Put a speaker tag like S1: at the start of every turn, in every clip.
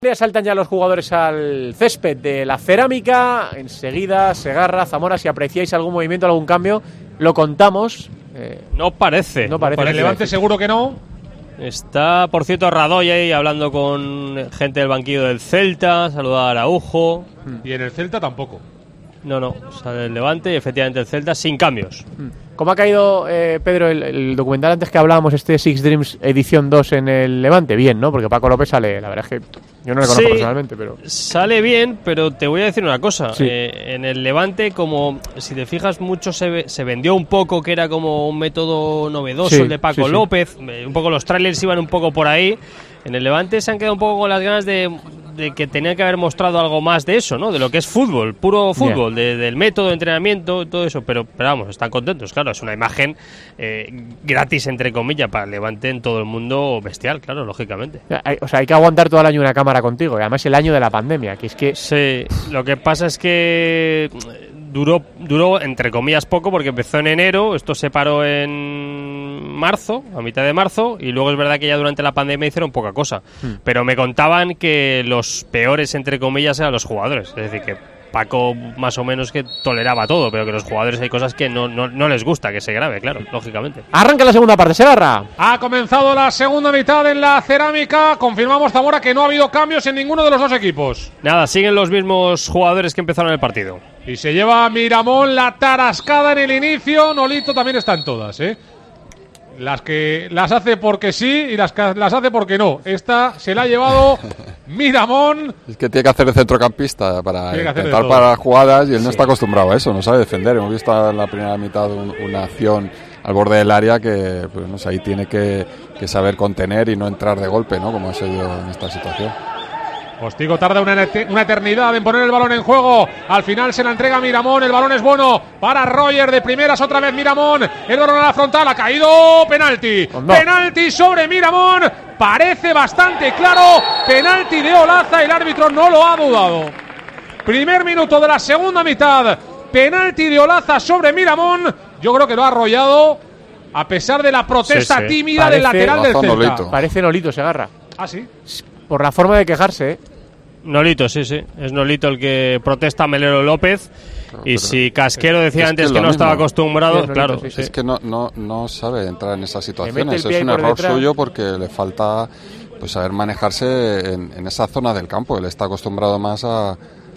S1: Saltan ya los jugadores al césped de la Cerámica. Enseguida, Segarra, Zamora, si apreciáis algún movimiento, algún cambio, lo contamos.
S2: No parece.
S3: Por el Levante seguro que no.
S2: Está, por cierto, Radoy ahí hablando con gente del banquillo del Celta, saludar a Araujo.
S3: Y en el Celta tampoco.
S2: No, sale el Levante y efectivamente el Celta sin cambios.
S1: ¿Cómo ha caído, Pedro, el documental antes que hablábamos, Six Dreams edición 2 en el Levante? Bien, ¿no? Porque Paco López sale, la verdad es que yo no le conozco personalmente, pero...
S2: Sale bien, pero te voy a decir una cosa.
S1: Sí.
S2: En el Levante, como si te fijas mucho, se vendió un poco que era como un método novedoso,
S1: sí,
S2: el de Paco López. Un poco los trailers iban un poco por ahí. En el Levante se han quedado un poco con las ganas de que tenía que haber mostrado algo más de eso, ¿no? De lo que es fútbol, puro fútbol, del método de entrenamiento, todo eso. Pero vamos, están contentos, claro. Es una imagen gratis, entre comillas, para el Levante en todo el mundo, bestial, claro, lógicamente.
S1: O sea, hay que aguantar todo el año una cámara contigo. Y además el año de la pandemia, que es que...
S2: Sí, lo que pasa es que duró entre comillas poco, porque empezó en enero, esto se paró en marzo, a mitad de marzo, y luego es verdad que ya durante la pandemia hicieron poca cosa. Pero me contaban que los peores, entre comillas, eran los jugadores. Es decir, que Paco más o menos que toleraba todo, pero que los jugadores hay cosas que no les gusta que se grabe, claro, lógicamente.
S1: Arranca la segunda parte, Segarra.
S3: Ha comenzado la segunda mitad en la Cerámica. Confirmamos, Zamora, que no ha habido cambios en ninguno de los dos equipos.
S2: Nada, siguen los mismos jugadores que empezaron el partido.
S3: Y se lleva Miramón la tarascada en el inicio. Nolito también está en todas, ¿eh? Las que las hace porque sí y las que las hace porque no. Esta se la ha llevado Miramón.
S4: Es que tiene que hacer de centrocampista para intentar parar jugadas y él no está acostumbrado a eso, no sabe defender. Hemos visto en la primera mitad una acción al borde del área que pues, no sé, ahí tiene que saber contener y no entrar de golpe, ¿no? Como ha sido en esta situación.
S3: Postigo tarda una eternidad en poner el balón en juego. Al final se la entrega a Miramón. El balón es bueno para Roger. De primeras otra vez Miramón. El balón a la frontal. Ha caído. Penalti. Penalti sobre Miramón. Parece bastante claro. Penalti de Olaza. El árbitro no lo ha dudado. Primer minuto de la segunda mitad. Penalti de Olaza sobre Miramón. Yo creo que lo ha arrollado a pesar de la protesta tímida del lateral del Celta.
S4: Nolito.
S1: Parece Nolito, Segarra.
S3: Ah, sí.
S1: Por la forma de quejarse,
S2: Nolito, sí. Es Nolito el que protesta a Melero López. Y si Casquero decía antes que no estaba acostumbrado,
S1: Nolito,
S2: claro.
S1: sí.
S4: Es que no sabe entrar en esas situaciones.
S1: Es
S4: un error suyo porque le falta pues saber manejarse en esa zona del campo. Él está acostumbrado más a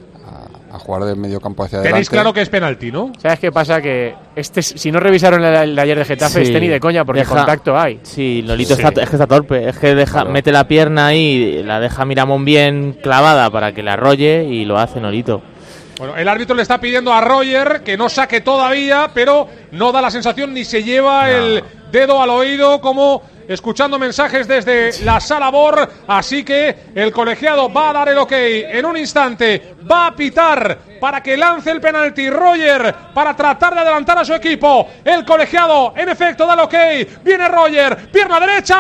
S4: jugar del medio campo hacia adelante.
S3: Tenéis claro que es penalti, ¿no?
S1: ¿Sabes qué pasa? Que si no revisaron el de ayer de Getafe, ni de coña, porque contacto hay.
S5: Sí, Nolito es que está torpe. Es que mete la pierna ahí, la deja Miramón bien clavada para que la arrolle y lo hace Nolito.
S3: Bueno, el árbitro le está pidiendo a Roger que no saque todavía, pero no da la sensación ni se lleva el dedo al oído como escuchando mensajes desde la sala BOR. Así que el colegiado va a dar el ok en un instante. Va a pitar para que lance el penalti Roger para tratar de adelantar a su equipo. El colegiado en efecto da el ok. Viene Roger, pierna derecha,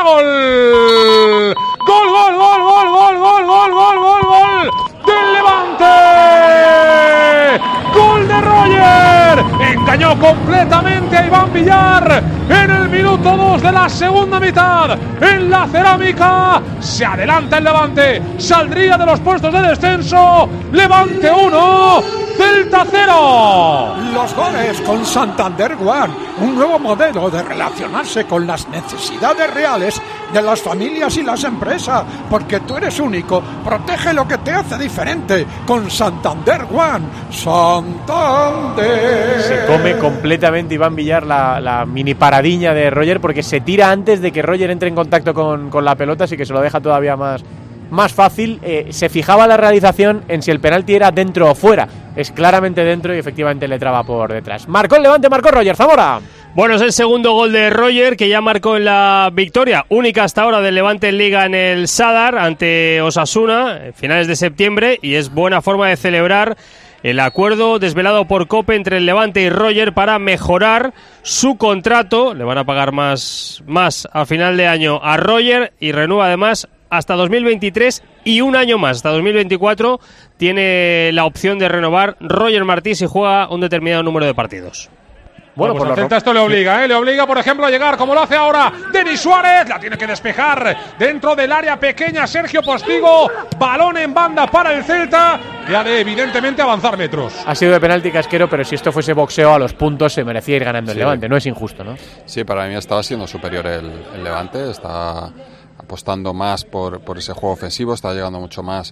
S3: gol. Gol del Levante. Gol de Roger. Engañó completamente a Iván Villar en el minuto 2 de la segunda mitad. En la Cerámica se adelanta el Levante. Saldría de los puestos de descenso. Levante 1, Celta 0.
S6: Los goles con Santander One, un nuevo modelo de relacionarse con las necesidades reales de las familias y las empresas, porque tú eres único. Protege lo que te hace diferente con Santander One. Santander.
S1: Se come completamente Iván Villar la mini paradiña de Roger, porque se tira antes de que Roger entre en contacto con la pelota, así que se lo deja todavía más fácil. Se fijaba la realización en si el penalti era dentro o fuera. Es claramente dentro y efectivamente le traba por detrás. Marcó el Levante, marcó Roger. Zamora.
S2: Bueno, es el segundo gol de Roger, que ya marcó en la victoria única hasta ahora del Levante en Liga en el Sadar ante Osasuna, en finales de septiembre, y es buena forma de celebrar el acuerdo desvelado por COPE entre el Levante y Roger para mejorar su contrato. Le van a pagar más a final de año a Roger y renueva además hasta 2023 y un año más, hasta 2024 tiene la opción de renovar Roger Martí si juega un determinado número de partidos.
S3: Bueno, pues al Celta esto le obliga, le obliga, por ejemplo, a llegar como lo hace ahora Denis Suárez. La tiene que despejar dentro del área pequeña Sergio Postigo. Balón en banda para el Celta, que ha de evidentemente avanzar metros.
S1: Ha sido de penalti Casquero, pero si esto fuese boxeo a los puntos se merecía ir ganando el Levante. No es injusto, ¿no?
S4: Sí, para mí estaba siendo superior el Levante. Está apostando más por ese juego ofensivo, está llegando mucho más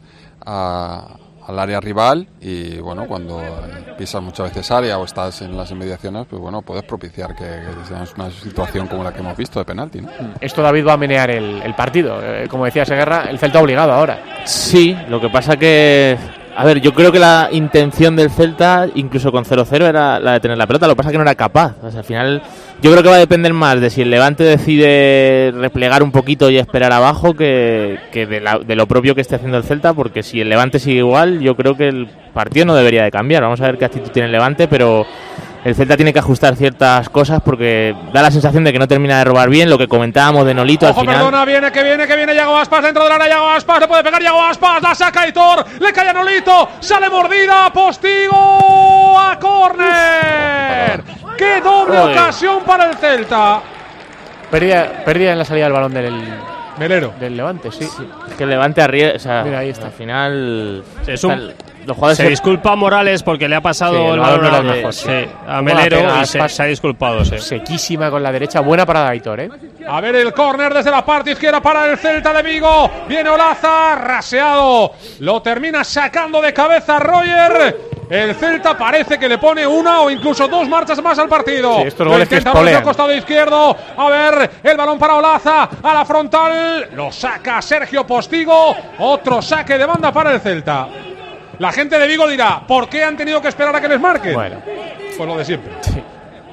S4: al área rival y bueno, cuando pisas muchas veces área o estás en las inmediaciones, pues bueno, puedes propiciar que sea una situación como la que hemos visto de penalti, ¿no?
S1: Esto David va a menear el partido, como decía Segarra, el Celta obligado ahora.
S5: Sí, lo que pasa que, a ver, yo creo que la intención del Celta, incluso con 0-0, era la de tener la pelota, lo que pasa que no era capaz. O sea, al final yo creo que va a depender más de si el Levante decide replegar un poquito y esperar abajo que de lo propio que esté haciendo el Celta, porque si el Levante sigue igual, yo creo que el partido no debería de cambiar. Vamos a ver qué actitud tiene el Levante, pero el Celta tiene que ajustar ciertas cosas porque da la sensación de que no termina de robar bien, lo que comentábamos de Nolito.
S3: Ojo, al final. Perdona, viene Yago Aspas dentro del área, Yago Aspas, le puede pegar Yago Aspas, la saca Aitor, le cae a Nolito, sale mordida, Postigo a córner. ¡Qué doble ocasión para el Celta!
S1: Pérdida en la salida del balón del
S3: Melero.
S1: Del Levante, sí.
S5: Es que el Levante arriesga, o sea,
S1: mira, ahí está.
S5: Al final
S2: los jugadores se disculpa Morales porque le ha pasado el balón a Melero y se ha disculpado. Sí.
S1: Sequísima con la derecha, buena parada de Aitor,
S3: A ver el córner desde la parte izquierda para el Celta de Vigo. Viene Olaza, raseado. Lo termina sacando de cabeza Roger. El Celta parece que le pone una o incluso dos marchas más al partido.
S1: Sí, estos goles que espolean.
S3: Al costado izquierdo. A ver, el balón para Olaza. A la frontal. Lo saca Sergio Postigo. Otro saque de banda para el Celta. La gente de Vigo dirá, ¿por qué han tenido que esperar a que les marquen?
S1: Bueno,
S3: pues lo de siempre. Sí.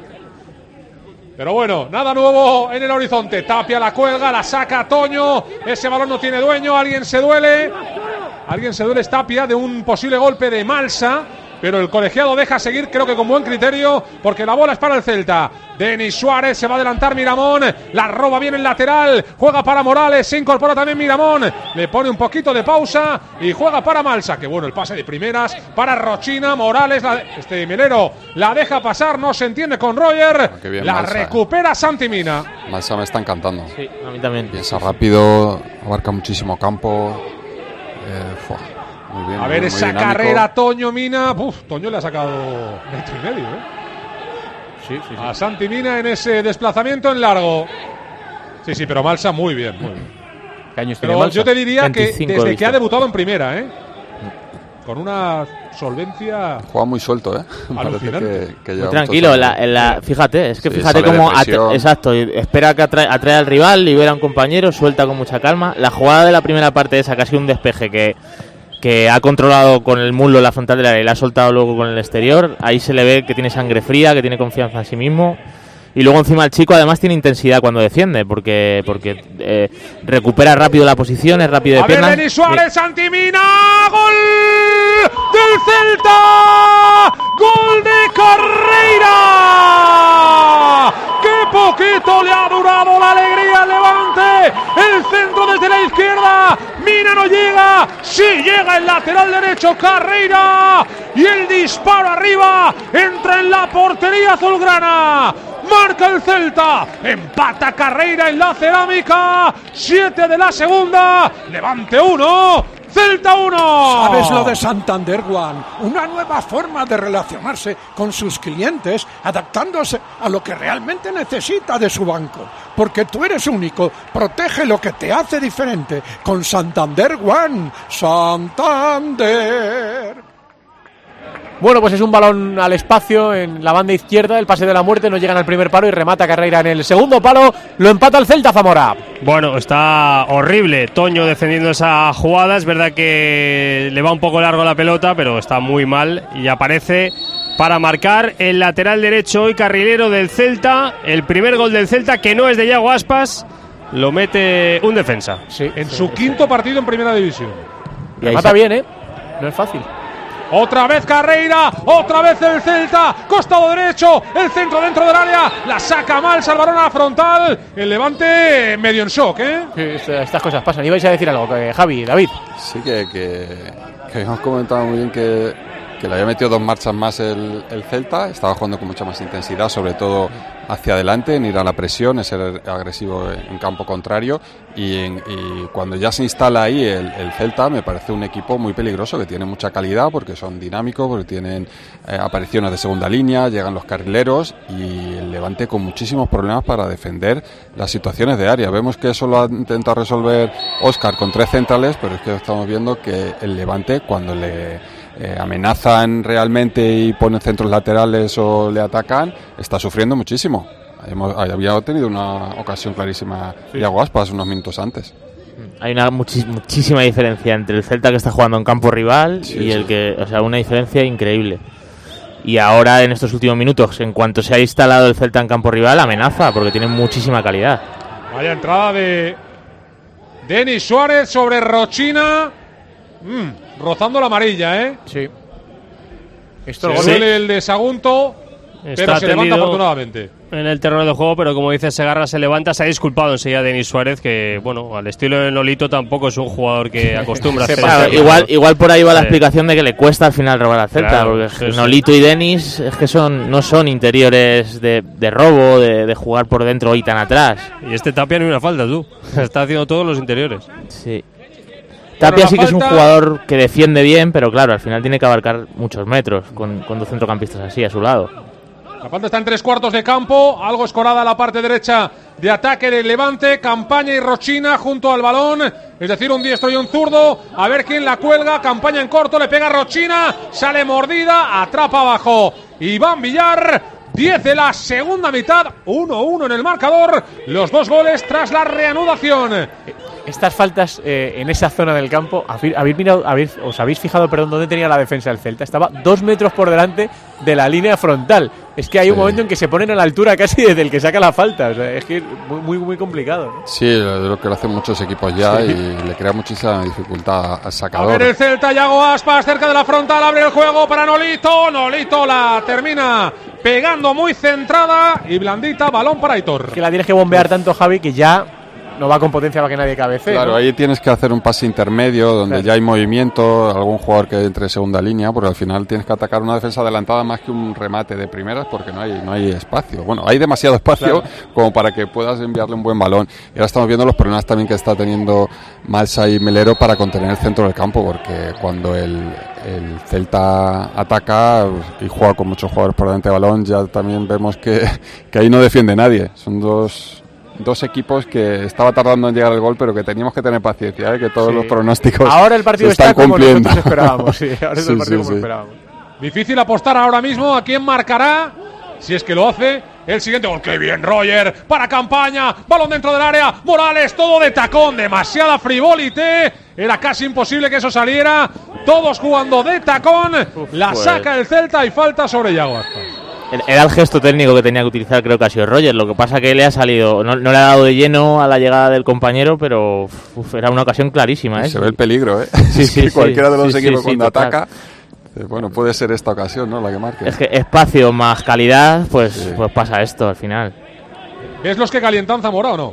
S3: Pero bueno, nada nuevo en el horizonte. Tapia la cuelga, la saca Toño. Ese balón no tiene dueño, alguien se duele. Es Tapia de un posible golpe de Malsa. Pero el colegiado deja seguir, creo que con buen criterio, porque la bola es para el Celta. Denis Suárez, se va a adelantar Miramón, la roba bien el lateral, juega para Morales, se incorpora también Miramón, le pone un poquito de pausa y juega para Malsa, que bueno, el pase de primeras para Rochina, Morales, Melero la deja pasar, no se entiende con Roger, bien, la Malsa, recupera Santi Mina.
S4: Malsa me está encantando.
S5: Sí, a mí también.
S4: Piensa rápido, abarca muchísimo campo. Muy bien,
S3: a ver, esa
S4: dinámico.
S3: Carrera Toño Mina. Toño le ha sacado 1,5 metros,
S1: Sí.
S3: A Santi Mina en ese desplazamiento en largo. Sí, pero Malsa muy bien.
S1: ¿Qué años
S3: pero
S1: tiene Malsa?
S3: Yo te diría que desde que ha debutado en primera, con una solvencia.
S4: Juega muy suelto,
S3: Alucinante.
S4: que
S5: muy tranquilo, fíjate, es que fíjate cómo exacto, espera que atrae al rival, libera a un compañero, suelta con mucha calma. La jugada de la primera parte esa, casi un despeje que ha controlado con el muslo la frontal del área y la ha soltado luego con el exterior, ahí se le ve que tiene sangre fría, que tiene confianza en sí mismo. Y luego encima el chico además tiene intensidad cuando defiende, porque recupera rápido la posición, es rápido de piernas.
S3: A ver, Denis Suárez, Santi Mina, ¡gol del Celta! ¡Gol de Carreira! ¡Qué poquito le ha durado la alegría al Levante! El centro desde la izquierda, Mina no llega, sí llega el lateral derecho Carreira y el disparo arriba, entra en la portería azulgrana. Marca el Celta, empata Carreira en la cerámica, 7 de la segunda, Levante 1, Celta 1.
S6: ¿Sabes lo de Santander One? Una nueva forma de relacionarse con sus clientes, adaptándose a lo que realmente necesita de su banco. Porque tú eres único, protege lo que te hace diferente con Santander One. Santander.
S1: Bueno, pues es un balón al espacio en la banda izquierda, el pase de la muerte, no llegan al primer palo y remata Carreira en el segundo palo, lo empata el Celta, Zamora.
S2: Bueno, está horrible Toño defendiendo esa jugada, es verdad que le va un poco largo la pelota, pero está muy mal y aparece para marcar el lateral derecho y carrilero del Celta, el primer gol del Celta que no es de Yago Aspas, lo mete un defensa.
S3: Sí, en su quinto partido en Primera División.
S1: Remata bien, no es fácil.
S3: Otra vez Carreira, otra vez el Celta, costado derecho, el centro dentro del área, la saca mal, Salvarón a la frontal, el Levante medio en shock,
S1: Sí, estas cosas pasan. ¿Ibais a decir algo, Javi, David?
S4: Sí, que hemos comentado muy bien que que le había metido 2 marchas más el Celta, estaba jugando con mucha más intensidad, sobre todo hacia adelante, en ir a la presión, en ser agresivo en campo contrario, y cuando ya se instala ahí el Celta, me parece un equipo muy peligroso, que tiene mucha calidad, porque son dinámicos, porque tienen apariciones de segunda línea, llegan los carrileros, y el Levante con muchísimos problemas para defender las situaciones de área. Vemos que eso lo ha intentado resolver Óscar con 3 centrales, pero es que estamos viendo que el Levante, cuando le amenazan realmente y ponen centros laterales o le atacan, está sufriendo muchísimo. Había tenido una ocasión clarísima Iago Aspas unos minutos antes.
S5: Hay una muchísima diferencia entre el Celta que está jugando en campo rival y el que, o sea, una diferencia increíble. Y ahora en estos últimos minutos, en cuanto se ha instalado el Celta en campo rival, amenaza porque tiene muchísima calidad.
S3: Vaya entrada de Denis Suárez sobre Rochina. Rozando la amarilla, ¿eh?
S1: Sí.
S3: Esto duele el de Sagunto, pero se levanta afortunadamente.
S2: En el terreno de juego, pero como dice Segarra, se levanta. Se ha disculpado enseguida Denis Suárez, que bueno, al estilo de Nolito tampoco es un jugador que acostumbra a hacer
S5: igual por ahí va la explicación de que le cuesta al final robar al Celta, claro, porque Nolito y Denis es que no son interiores de robo, de jugar por dentro y tan atrás.
S2: Y este Tapia ni una falta, tú. Está haciendo todos los interiores.
S5: Sí. Tapia sí que es un jugador que defiende bien, pero claro, al final tiene que abarcar muchos metros con 2 centrocampistas así a su lado.
S3: La falta está en 3/4 de campo, algo escorada a la parte derecha de ataque del Levante. Campaña y Rochina junto al balón, es decir, un diestro y un zurdo. A ver quién la cuelga. Campaña en corto, le pega a Rochina, sale mordida, atrapa abajo Iván Villar. 10 de la segunda mitad, 1-1 en el marcador. Los 2 goles tras la reanudación.
S1: Estas faltas en esa zona del campo, os habéis fijado, dónde tenía la defensa del Celta. Estaba 2 metros por delante de la línea frontal. Es que hay un momento en que se ponen a la altura casi desde el que saca la falta. O sea, es que es muy complicado, ¿no?
S4: Sí, lo que lo hacen muchos equipos ya, y le crea muchísima dificultad al sacador.
S3: A ver el Celta, Iago Aspas cerca de la frontal, abre el juego para Nolito. Nolito la termina pegando muy centrada y blandita, balón para Aitor.
S1: Que la tienes que bombear tanto, Javi, que ya no va con potencia para que nadie cabecee.
S4: Claro,
S1: ¿no?
S4: Ahí tienes que hacer un pase intermedio donde ya hay movimiento, algún jugador que entre segunda línea, porque al final tienes que atacar una defensa adelantada más que un remate de primeras, porque no hay espacio. Bueno, hay demasiado espacio como para que puedas enviarle un buen balón. Y ahora estamos viendo los problemas también que está teniendo Malsa y Melero para contener el centro del campo, porque cuando el Celta ataca y juega con muchos jugadores por delante del balón, ya también vemos que ahí no defiende nadie. Son dos equipos que estaba tardando en llegar al gol, pero que teníamos que tener paciencia, que todos los pronósticos
S1: ahora el partido
S4: se están
S1: está
S4: cumpliendo.
S1: Como nosotros esperábamos. Ahora es el partido como esperábamos.
S3: Difícil apostar ahora mismo a quién marcará, si es que lo hace. El siguiente gol, ¡qué bien Roger! Para Campaña, balón dentro del área, Morales, todo de tacón, demasiada frivolité, era casi imposible que eso saliera, todos jugando de tacón, saca el Celta y falta sobre Iago Aspas.
S5: Era el gesto técnico que tenía que utilizar, creo que ha sido Roger. Lo que pasa que le ha salido, no le ha dado de lleno a la llegada del compañero, pero era una ocasión clarísima.
S4: Se ve el peligro, ¿eh?
S5: Sí,
S4: cualquiera de los equipos cuando ataca, bueno, puede ser esta ocasión, ¿no? La que marque.
S5: Es que espacio más calidad, pues pasa esto al final.
S3: ¿Ves los que calientan Zamora o no?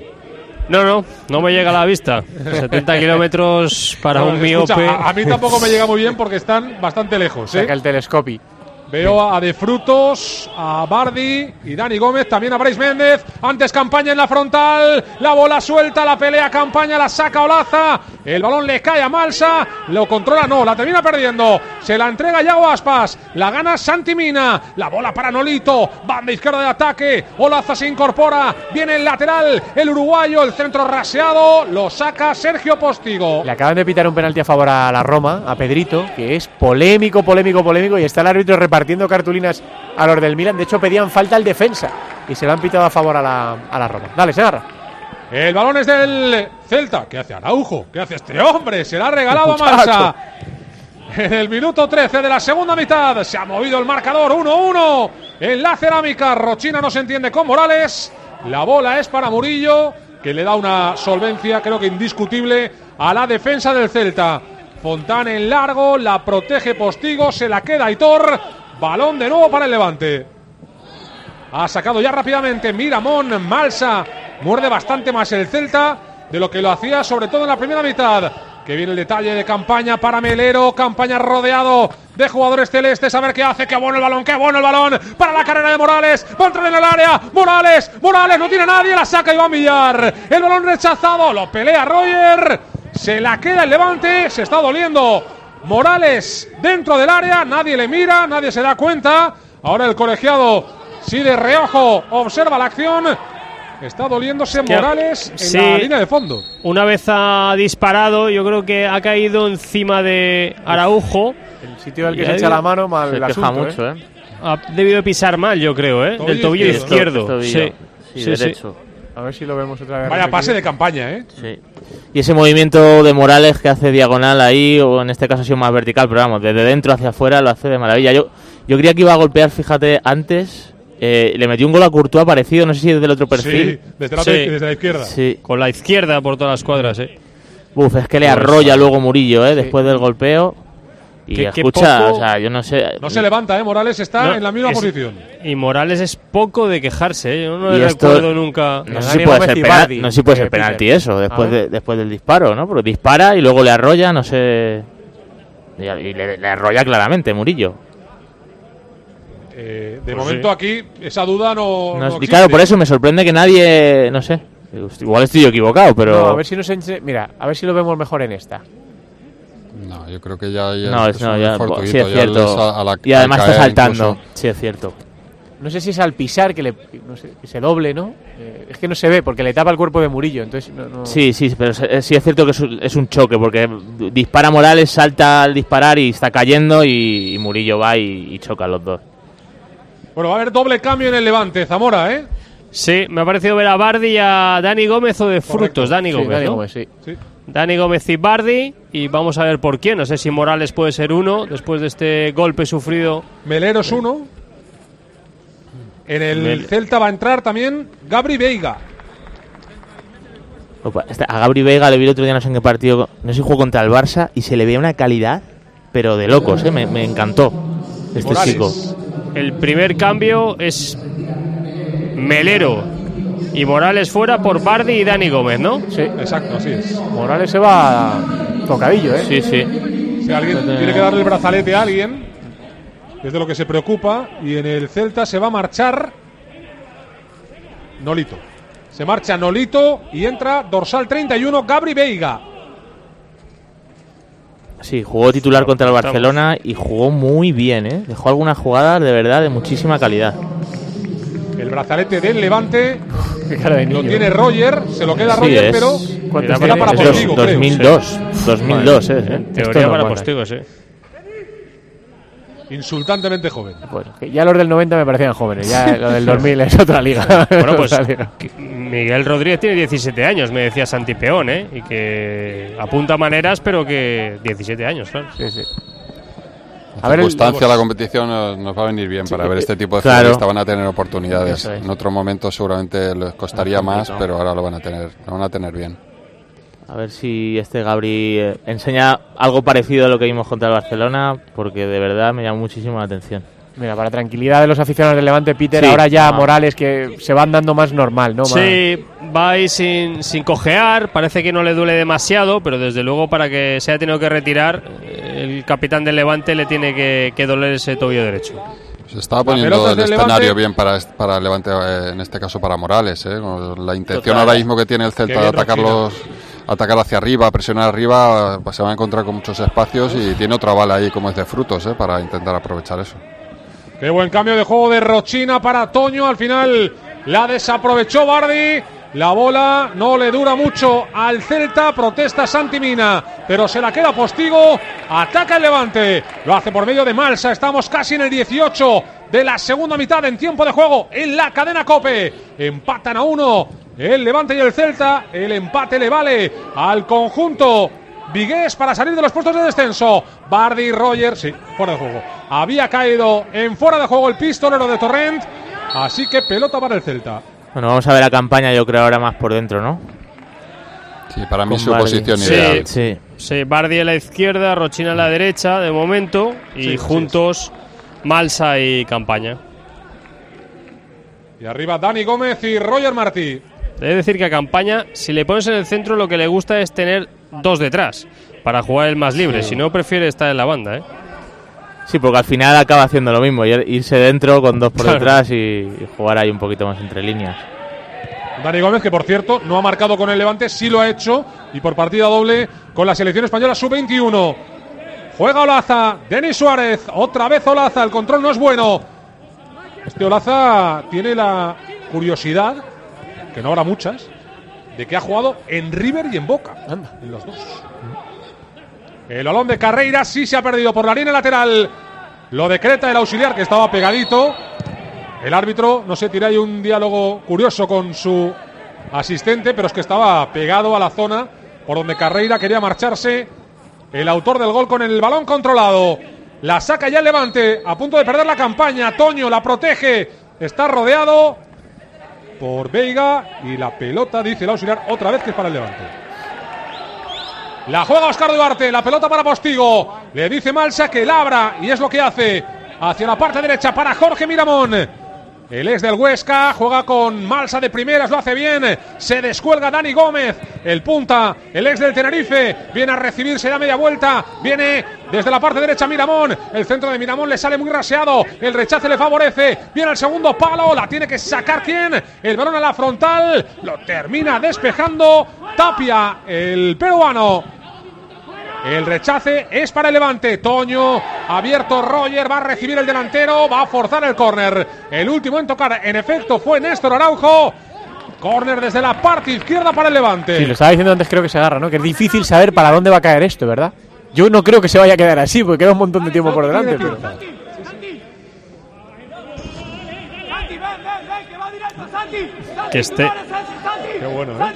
S2: No me llega a la vista. 70 kilómetros para un miope.
S3: A mí tampoco me llega muy bien porque están bastante lejos.
S1: Saca el telescopio.
S3: Veo a De Frutos, a Bardi y Dani Gómez, también a Brais Méndez. Antes Campaña en la frontal, la bola suelta, la pelea Campaña, la saca Olaza. El balón le cae a Malsa, lo controla, no, la termina perdiendo. Se la entrega Iago Aspas, la gana Santi Mina. La bola para Nolito, banda izquierda de ataque. Olaza se incorpora, viene el lateral, el uruguayo, el centro raseado, lo saca Sergio Postigo.
S1: Le acaban de pitar un penalti a favor a la Roma, a Pedrito, que es polémico, y está el árbitro repartiendo cartulinas a los del Milan. De hecho, pedían falta al defensa y se lo han pitado a favor a la Roma. Dale, Segarra.
S3: El balón es del Celta. ¿Qué hace Araujo? ¿Qué hace este hombre? Se la ha regalado a Malsa. En el minuto 13 de la segunda mitad se ha movido el marcador. 1-1 en la cerámica. Rochina no se entiende con Morales. La bola es para Murillo, que le da una solvencia, creo que indiscutible, a la defensa del Celta. Fontán en largo, la protege Postigo, se la queda Aitor. Balón de nuevo para el Levante. Ha sacado ya rápidamente Miramón, Malsa. Muerde bastante más el Celta de lo que lo hacía, sobre todo en la primera mitad. Que viene el detalle de Campaña para Melero. Campaña rodeado de jugadores celestes. A ver qué hace. ¡Qué bueno el balón! ¡Qué bueno el balón! Para la carrera de Morales. Va a entrar en el área. Morales no tiene nadie. La saca Iván Villar. El balón rechazado. Lo pelea Roger. Se la queda el Levante. Se está doliendo Morales dentro del área. Nadie le mira. Nadie se da cuenta. Ahora el colegiado, sí, de reojo, observa la acción. Está doliéndose Morales en la línea de fondo.
S2: Una vez ha disparado, yo creo que ha caído encima de Araujo.
S1: El sitio del que se echa la mano, mal el asunto,
S5: mucho,
S2: Ha debido pisar mal, yo creo, del tobillo izquierdo.
S5: Sí, derecho.
S1: A ver si lo vemos otra vez.
S3: Vaya pase de Campaña,
S5: Sí. Y ese movimiento de Morales que hace diagonal ahí, o en este caso ha sido más vertical, pero vamos, desde dentro hacia afuera lo hace de maravilla. Yo creía que iba a golpear, fíjate, antes. Le metió un gol a Courtois parecido, no sé si desde el otro perfil.
S3: Sí, desde la izquierda.
S2: Sí. Con la izquierda por todas las cuadras,
S5: Uf, es que le arrolla luego Murillo, después del golpeo. Y escucha, poco, o sea, yo no sé.
S3: No se levanta, Morales está en la misma posición.
S2: Y Morales es poco de quejarse, Yo no le recuerdo nunca.
S5: No sé si puede ser penalti eso, después del disparo, ¿no? Porque dispara y luego le arrolla, no sé. Y le arrolla claramente Murillo.
S3: De momento aquí esa duda no
S5: existe. Y claro, por eso me sorprende que nadie, no sé, igual estoy yo equivocado, pero...
S1: No, a ver si mira, a ver si lo vemos mejor en esta.
S4: No, yo creo que ya
S5: sí es cierto. Y además está saltando, incluso. Sí es cierto.
S1: No sé si es al pisar que se doble, ¿no? Es que no se ve porque le tapa el cuerpo de Murillo, entonces no...
S5: Sí, pero sí es cierto que es un choque porque dispara Morales, salta al disparar y está cayendo y Murillo va y choca a los dos.
S3: Bueno, va a haber doble cambio en el Levante, Zamora,
S2: Sí, me ha parecido ver a Bardi y a Dani Gómez o de Frutos. Dani Gómez,
S1: Dani Gómez, sí.
S2: Dani Gómez y Bardi, y vamos a ver por quién. No sé si Morales puede ser uno después de este golpe sufrido.
S3: Melero es uno. En el Celta va a entrar también Gabri Veiga.
S5: A Gabri Veiga le vi el otro día, no sé en qué partido, no sé si jugó contra el Barça, y se le veía una calidad, pero de locos, me encantó este
S3: Morales.
S5: chico.
S2: El primer cambio es Melero y Morales fuera por Bardi y Dani Gómez, ¿no?
S1: Sí,
S3: exacto, así es.
S1: Morales se va tocadillo,
S5: Sí.
S3: Si alguien tiene que darle el brazalete a alguien, es de lo que se preocupa. Y en el Celta se va a marchar Nolito. Se marcha Nolito y entra dorsal 31 Gabri Veiga.
S5: Sí, jugó titular contra el Barcelona y jugó muy bien, Dejó algunas jugadas de verdad de muchísima calidad.
S3: El brazalete del Levante
S1: lo
S3: tiene Roger, se lo queda Roger, pero
S1: era
S3: para Postigo,
S5: 2002,
S2: En teoría para Postigo, sí.
S3: Insultantemente joven.
S1: Pues ya los del 90 me parecían jóvenes, ya lo del 2000 es otra liga.
S2: Bueno, pues Miguel Rodríguez tiene 17 años, me decía Santi Peón, y que apunta maneras, pero que 17 años, claro.
S1: Sí.
S4: A ver, circunstancia la competición nos va a venir bien para ver este tipo de futbolistas. Van a tener oportunidades. En otro momento seguramente les costaría más, pero ahora lo van a tener bien.
S5: A ver si este Gabri enseña algo parecido a lo que vimos contra el Barcelona, porque de verdad me llama muchísimo la atención.
S1: Mira, para tranquilidad de los aficionados del Levante, Peter, ahora ya Morales que se van dando más normal, ¿no?
S2: Sí, va ahí sin cojear, parece que no le duele demasiado, pero desde luego para que se haya tenido que retirar, el capitán del Levante le tiene que doler ese tobillo derecho.
S4: Se estaba poniendo el escenario bien para el Levante, en este caso para Morales, la intención ahora mismo que tiene el Celta de atacar hacia arriba, presionar arriba, pues se va a encontrar con muchos espacios y tiene otra bala ahí como es de Frutos, para intentar aprovechar eso.
S3: Qué buen cambio de juego de Rochina para Toño. Al final la desaprovechó Bardi. La bola no le dura mucho al Celta. Protesta Santi Mina, pero se la queda Postigo. Ataca el Levante. Lo hace por medio de Malsa. Estamos casi en el 18 de la segunda mitad en tiempo de juego en la cadena COPE. Empatan a 1 el Levante y el Celta. El empate le vale al conjunto Vigués para salir de los puestos de descenso. Bardi y Roger, sí, fuera de juego. Había caído en fuera de juego el pistolero de Torrent. Así que pelota para el Celta.
S5: Bueno, vamos a ver la Campaña, yo creo, ahora más por dentro, ¿no?
S4: Sí, para mí su posición ideal.
S2: Sí, Bardi a la izquierda, Rochina a la derecha, de momento. Y juntos Malsa y Campaña.
S3: Y arriba Dani Gómez y Roger Martí.
S2: Debe decir que a Campaña, si le pones en el centro, lo que le gusta es tener dos detrás. para jugar el más libre. Si no, prefiere estar en la banda, ¿eh?
S5: Sí, porque al final acaba haciendo lo mismo, irse dentro con 2 por detrás y jugar ahí un poquito más entre líneas.
S3: Dani Gómez, que por cierto no ha marcado con el Levante, sí lo ha hecho, y por partida doble con la selección española sub-21. Juega Olaza, Denis Suárez, otra vez Olaza, el control no es bueno. Este Olaza tiene la curiosidad, que no habrá muchas, de que ha jugado en River y en Boca. Anda, en los dos. El balón de Carreira sí se ha perdido por la línea lateral. Lo decreta el auxiliar, que estaba pegadito. El árbitro, no sé, tiene ahí un diálogo curioso con su asistente, pero es que estaba pegado a la zona por donde Carreira quería marcharse. El autor del gol con el balón controlado. La saca ya el Levante, a punto de perder la campaña. Toño la protege, está rodeado por Veiga y la pelota, dice el auxiliar, otra vez que es para el Levante. La juega Óscar Duarte, la pelota para Postigo. Le dice Malsa que labra y es lo que hace. Hacia la parte derecha para Jorge Miramón. El ex del Huesca juega con Malsa de primeras, lo hace bien. Se descuelga Dani Gómez, el punta, el ex del Tenerife. Viene a recibir, se da media vuelta. Viene desde la parte derecha Miramón. El centro de Miramón le sale muy raseado. El rechace le favorece. Viene al segundo palo, la tiene que sacar ¿quién? El balón a la frontal. Lo termina despejando Tapia, el peruano. El rechace es para el Levante. Toño, abierto Roger, va a recibir el delantero, va a forzar el córner. El último en tocar, en efecto, fue Néstor Araujo. Córner desde la parte izquierda para el Levante.
S1: Sí, lo estaba diciendo antes, creo que se agarra, ¿no? Que es difícil saber para dónde va a caer esto, ¿verdad? Yo no creo que se vaya a quedar así, porque queda un montón de tiempo por delante. Pero...
S2: Que esté...
S3: Qué bueno, ¿eh?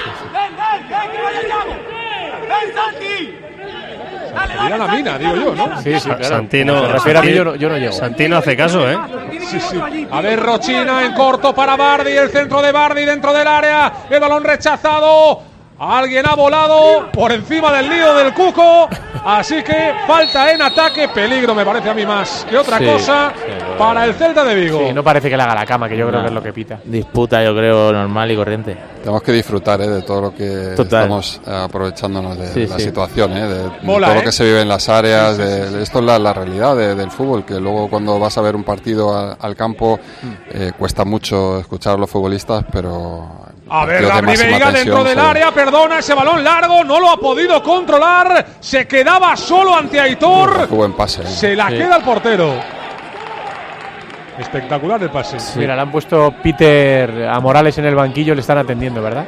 S3: Mira la mina, digo yo, ¿no?
S1: Sí, claro.
S2: Santino,
S1: yo no llego.
S2: Santino hace caso, ¿eh?
S3: Sí. A ver, Rochina en corto para Bardi, el centro de Bardi dentro del área, el balón rechazado. Alguien ha volado por encima del lío del Cuco, así que falta en ataque, peligro me parece a mí más que otra cosa para el Celta de Vigo.
S1: Sí, no parece que le haga la cama, que yo creo que es lo que pita.
S5: Disputa, yo creo, normal y corriente.
S4: Tenemos que disfrutar de todo lo que estamos aprovechándonos de la situación, de
S3: mola,
S4: todo lo que se vive en las áreas. Esto es la realidad del fútbol, que luego cuando vas a ver un partido al campo cuesta mucho escuchar a los futbolistas, pero...
S3: A ver, Gabri Veiga dentro del área, perdona, ese balón largo, no lo ha podido controlar, se quedaba solo ante Aitor.
S4: Qué buen pase.
S3: Se la queda el portero. Espectacular el pase.
S1: Sí. Mira, le han puesto Peter a Morales en el banquillo, le están atendiendo, ¿verdad?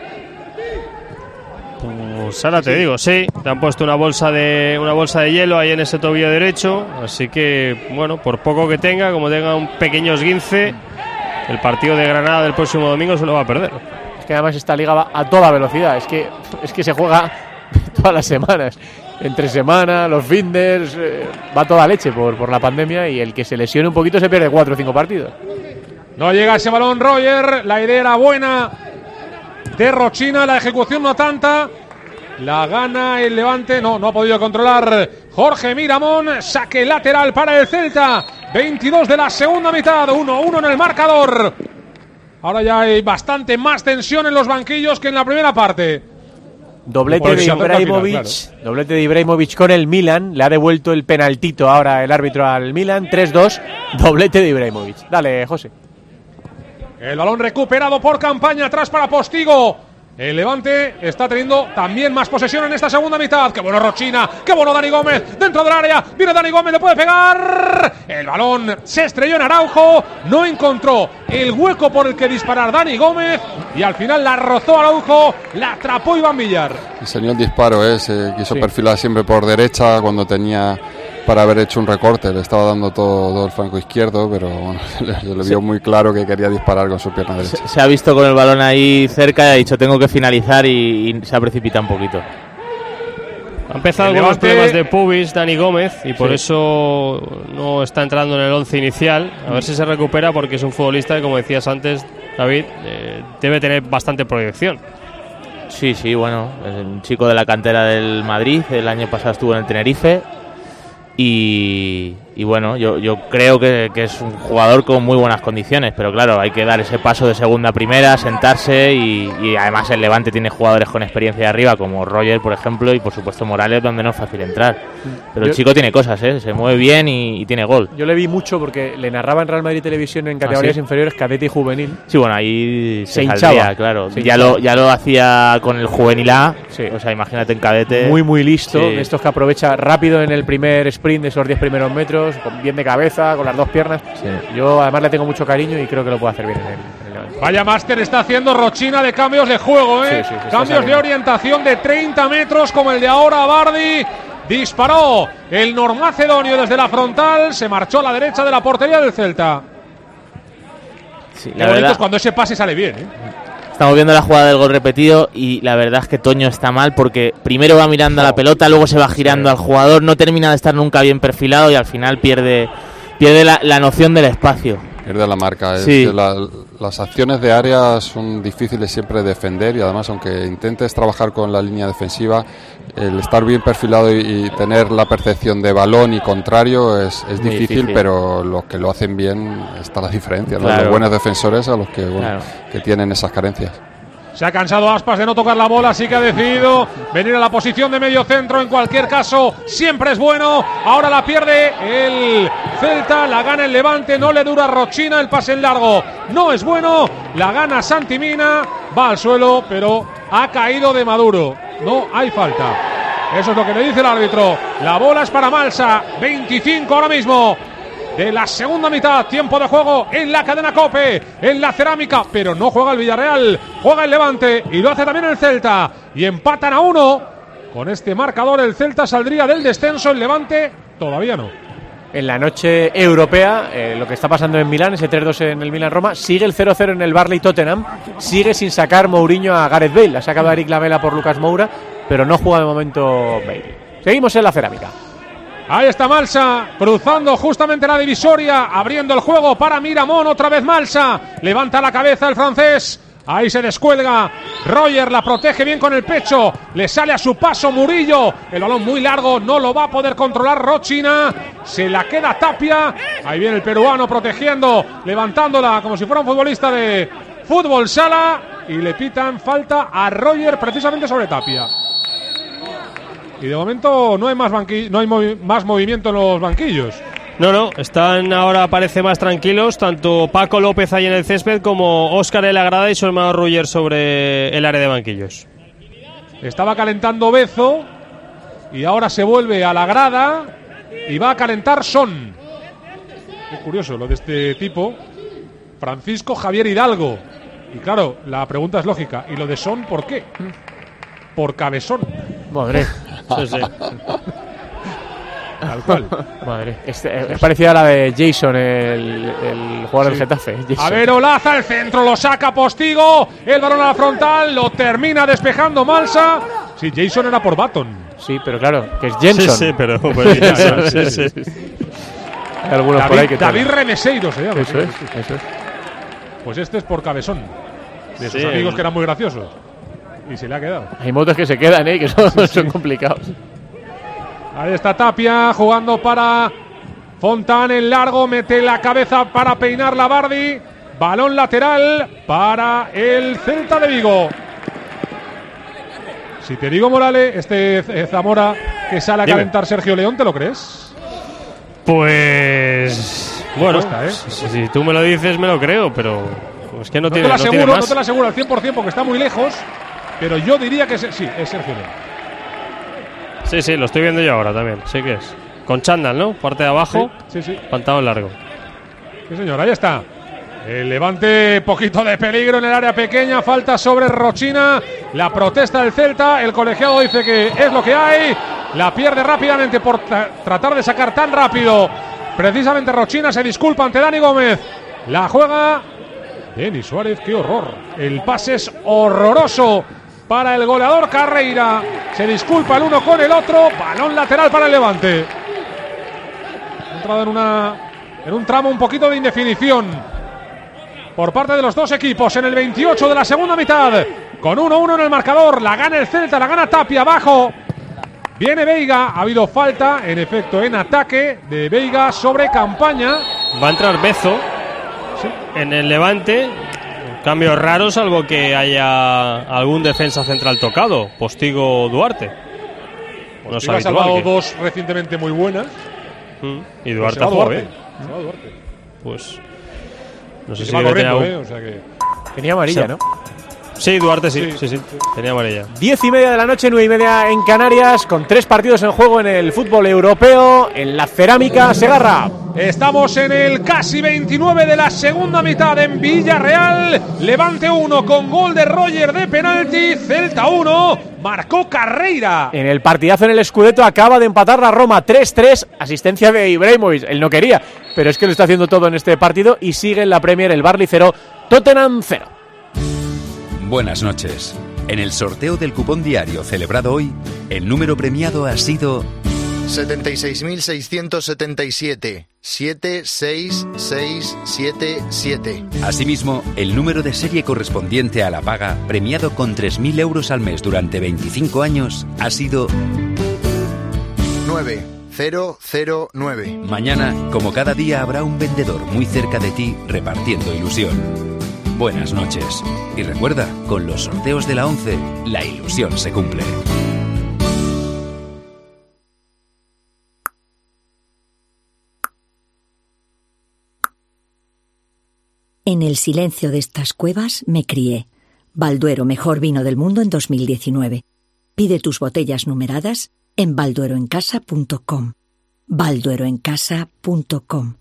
S2: Pues ahora te digo, sí, te han puesto una bolsa de hielo ahí en ese tobillo derecho, así que, bueno, por poco que tenga, como tenga un pequeño esguince, el partido de Granada del próximo domingo se lo va a perder.
S1: Es que además esta liga va a toda velocidad. Es que se juega todas las semanas. Entre semana, los finders, va toda leche por la pandemia, y el que se lesione un poquito se pierde 4 o 5 partidos.
S3: No llega ese balón Roger, la idea era buena de Rochina, la ejecución no tanta. La gana el Levante, no ha podido controlar Jorge Miramón. Saque lateral para el Celta. 22 de la segunda mitad, 1-1 en el marcador. Ahora ya hay bastante más tensión en los banquillos que en la primera parte.
S1: Doblete de Ibrahimovic con el Milan. Le ha devuelto el penaltito ahora el árbitro al Milan. 3-2, doblete de Ibrahimovic. Dale, José.
S3: El balón recuperado por Campaña, atrás para Postigo. El Levante está teniendo también más posesión en esta segunda mitad. ¡Qué bueno Rochina! ¡Qué bueno Dani Gómez! Dentro del área, viene Dani Gómez, le puede pegar. El balón se estrelló en Araujo. No encontró el hueco por el que disparar Dani Gómez. Y al final la rozó Araujo. La atrapó Iván Villar.
S4: Diseñó el disparo, se quiso perfilar siempre por derecha cuando tenía para haber hecho un recorte. Le estaba dando todo el flanco izquierdo, pero bueno, le vio muy claro que quería disparar con su pierna derecha.
S5: Se ha visto con el balón ahí cerca y ha dicho tengo que finalizar y se ha precipitado un poquito.
S2: Ha empezado con los problemas de pubis Dani Gómez y por eso no está entrando en el 11 inicial. A ver si se recupera, porque es un futbolista que, como decías antes, David, debe tener bastante proyección.
S5: Sí, bueno, es un chico de la cantera del Madrid. El año pasado estuvo en el Tenerife y y bueno, yo creo que es un jugador con muy buenas condiciones, pero claro, hay que dar ese paso de segunda a primera, sentarse y además el Levante tiene jugadores con experiencia de arriba como Roger, por ejemplo, y por supuesto Morales, donde no es fácil entrar. Pero el chico tiene cosas, se mueve bien y tiene gol.
S1: Yo le vi mucho porque le narraba en Real Madrid Televisión en categorías inferiores, cadete y juvenil.
S5: Sí, bueno, ahí se
S1: hinchaba,
S5: saldría, claro. Ya lo hacía con el juvenil A, o sea, imagínate en cadete.
S1: Muy listo, estos que aprovecha rápido en el primer sprint de esos 10 primeros metros, bien de cabeza, con las dos piernas. Yo además le tengo mucho cariño y creo que lo puede hacer bien en el
S3: Vaya máster está haciendo Rochina de cambios de juego, cambios de orientación de 30 metros como el de ahora. Bardi disparó el normacedonio desde la frontal, se marchó a la derecha de la portería del Celta.
S5: Sí,
S3: la verdad es cuando ese pase sale bien,
S5: Estamos viendo la jugada del gol repetido y la verdad es que Toño está mal porque primero va mirando a la pelota, luego se va girando al jugador, no termina de estar nunca bien perfilado y al final pierde la noción del espacio.
S4: Pierde la marca. Las acciones de área son difíciles siempre de defender y además aunque intentes trabajar con la línea defensiva, el estar bien perfilado y tener la percepción de balón y contrario es difícil, pero los que lo hacen bien está la diferencia, ¿no? Los buenos defensores a los que, que tienen esas carencias.
S3: Se ha cansado Aspas de no tocar la bola, así que ha decidido venir a la posición de medio centro. En cualquier caso, siempre es bueno. Ahora la pierde el Celta, la gana el Levante, no le dura Rochina, el pase en largo no es bueno, la gana Santi Mina, va al suelo, pero ha caído de Maduro. No hay falta. Eso es lo que le dice el árbitro. La bola es para Malsa, 25 ahora mismo de la segunda mitad, tiempo de juego en la cadena COPE, en la cerámica, pero no juega el Villarreal, juega el Levante y lo hace también el Celta y empatan a 1. Con este marcador el Celta saldría del descenso, el Levante todavía no.
S1: En la noche europea, lo que está pasando en Milán, ese 3-2 en el Milan-Roma, sigue el 0-0 en el Barley-Tottenham, sigue sin sacar Mourinho a Gareth Bale, ha sacado a Eric Lamela por Lucas Moura, pero no juega de momento Bale. Seguimos en la cerámica.
S3: Ahí está Malsa, cruzando justamente la divisoria, abriendo el juego para Miramón, otra vez Malsa, levanta la cabeza el francés, ahí se descuelga, Roger la protege bien con el pecho, le sale a su paso Murillo, el balón muy largo, no lo va a poder controlar Rochina, se la queda Tapia, ahí viene el peruano protegiendo, levantándola como si fuera un futbolista de fútbol sala, y le pitan falta a Roger precisamente sobre Tapia. Y de momento no hay más movimiento en los banquillos.
S2: No, están ahora parece más tranquilos, tanto Paco López ahí en el césped como Óscar en la grada y su hermano Roger sobre el área de banquillos.
S3: Estaba calentando Bezo y ahora se vuelve a la grada y va a calentar Son. Es curioso lo de este tipo, Francisco Javier Hidalgo. Y claro, la pregunta es lógica, ¿y lo de Son por qué? Por cabezón.
S1: Madre.
S2: Sí.
S3: Tal cual.
S1: Madre. Es parecida a la de Jason, el jugador del Getafe. Jason.
S3: A ver, Olaza, el centro lo saca Postigo. El balón a la frontal, lo termina despejando Malsa. Sí, Jason era por Baton.
S1: Sí, pero claro, que es Jenson.
S2: Sí, pero sí.
S1: Hay algunos por ahí que
S3: David Remeseiro se llama.
S1: Eso es.
S3: Pues este es por cabezón. De sus amigos que eran muy graciosos. Y se le ha quedado.
S1: Hay motos que se quedan, que son complicados.
S3: Ahí está Tapia jugando para Fontán en largo, mete la cabeza para peinar la Bardi. Balón lateral para el Celta de Vigo. Si te digo, Morales, este Zamora que sale a calentar Sergio León, ¿te lo crees?
S2: Pues bueno, si tú me lo dices me lo creo, pero es que no te lo aseguro
S3: al 100% porque está muy lejos. Pero yo diría que sí, es Sergio León.
S2: Sí, lo estoy viendo yo ahora también. Sí que es. Con chándal, ¿no? Parte de abajo.
S3: Sí.
S2: Pantalón largo.
S3: Sí, señor, ahí está. El Levante, poquito de peligro en el área pequeña. Falta sobre Rochina. La protesta del Celta. El colegiado dice que es lo que hay. La pierde rápidamente por tratar de sacar tan rápido. Precisamente Rochina se disculpa ante Dani Gómez. La juega Denis Suárez. ¡Qué horror! El pase es horroroso para el goleador Carreira. Se disculpa el uno con el otro. Balón lateral para el Levante. Ha entrado en un tramo un poquito de indefinición por parte de los dos equipos en el 28 de la segunda mitad. Con 1-1 en el marcador. La gana el Celta, la gana Tapia abajo. Viene Veiga, ha habido falta, en efecto, en ataque de Veiga sobre Campaña.
S2: Va a entrar Bezo en el Levante. Cambios raros, salvo que haya algún defensa central tocado. Postigo Duarte.
S3: Postigo ha salvado dos recientemente muy buenas.
S2: Y Duarte ha jugado bien. Pues no sé si va corriendo,
S3: o sea que...
S1: Tenía amarilla, ¿no?
S2: Sí, Duarte sí. Tenía amarilla.
S1: 10:30 de la noche, 9:30 en Canarias, con 3 partidos en juego en el fútbol europeo, en la Cerámica Segarra.
S3: Estamos en el casi 29 de la segunda mitad en Villarreal. Levante 1 con gol de Roger de penalti. Celta 1, marcó Carreira.
S1: En el partidazo en el Scudetto acaba de empatar la Roma 3-3, asistencia de Ibrahimovic. Él no quería, pero es que lo está haciendo todo en este partido y sigue en la Premier el Burnley 0, Tottenham 0.
S7: Buenas noches. En el sorteo del cupón diario celebrado hoy, el número premiado ha sido
S8: 76.677 76677.
S7: Asimismo, el número de serie correspondiente a la paga, premiado con 3.000 euros al mes durante 25 años, ha sido
S8: 9009.
S7: Mañana, como cada día, habrá un vendedor muy cerca de ti repartiendo ilusión. Buenas noches. Y recuerda, con los sorteos de la 11, la ilusión se cumple.
S9: En el silencio de estas cuevas me crié. Balduero, mejor vino del mundo en 2019. Pide tus botellas numeradas en baldueroencasa.com. baldueroencasa.com.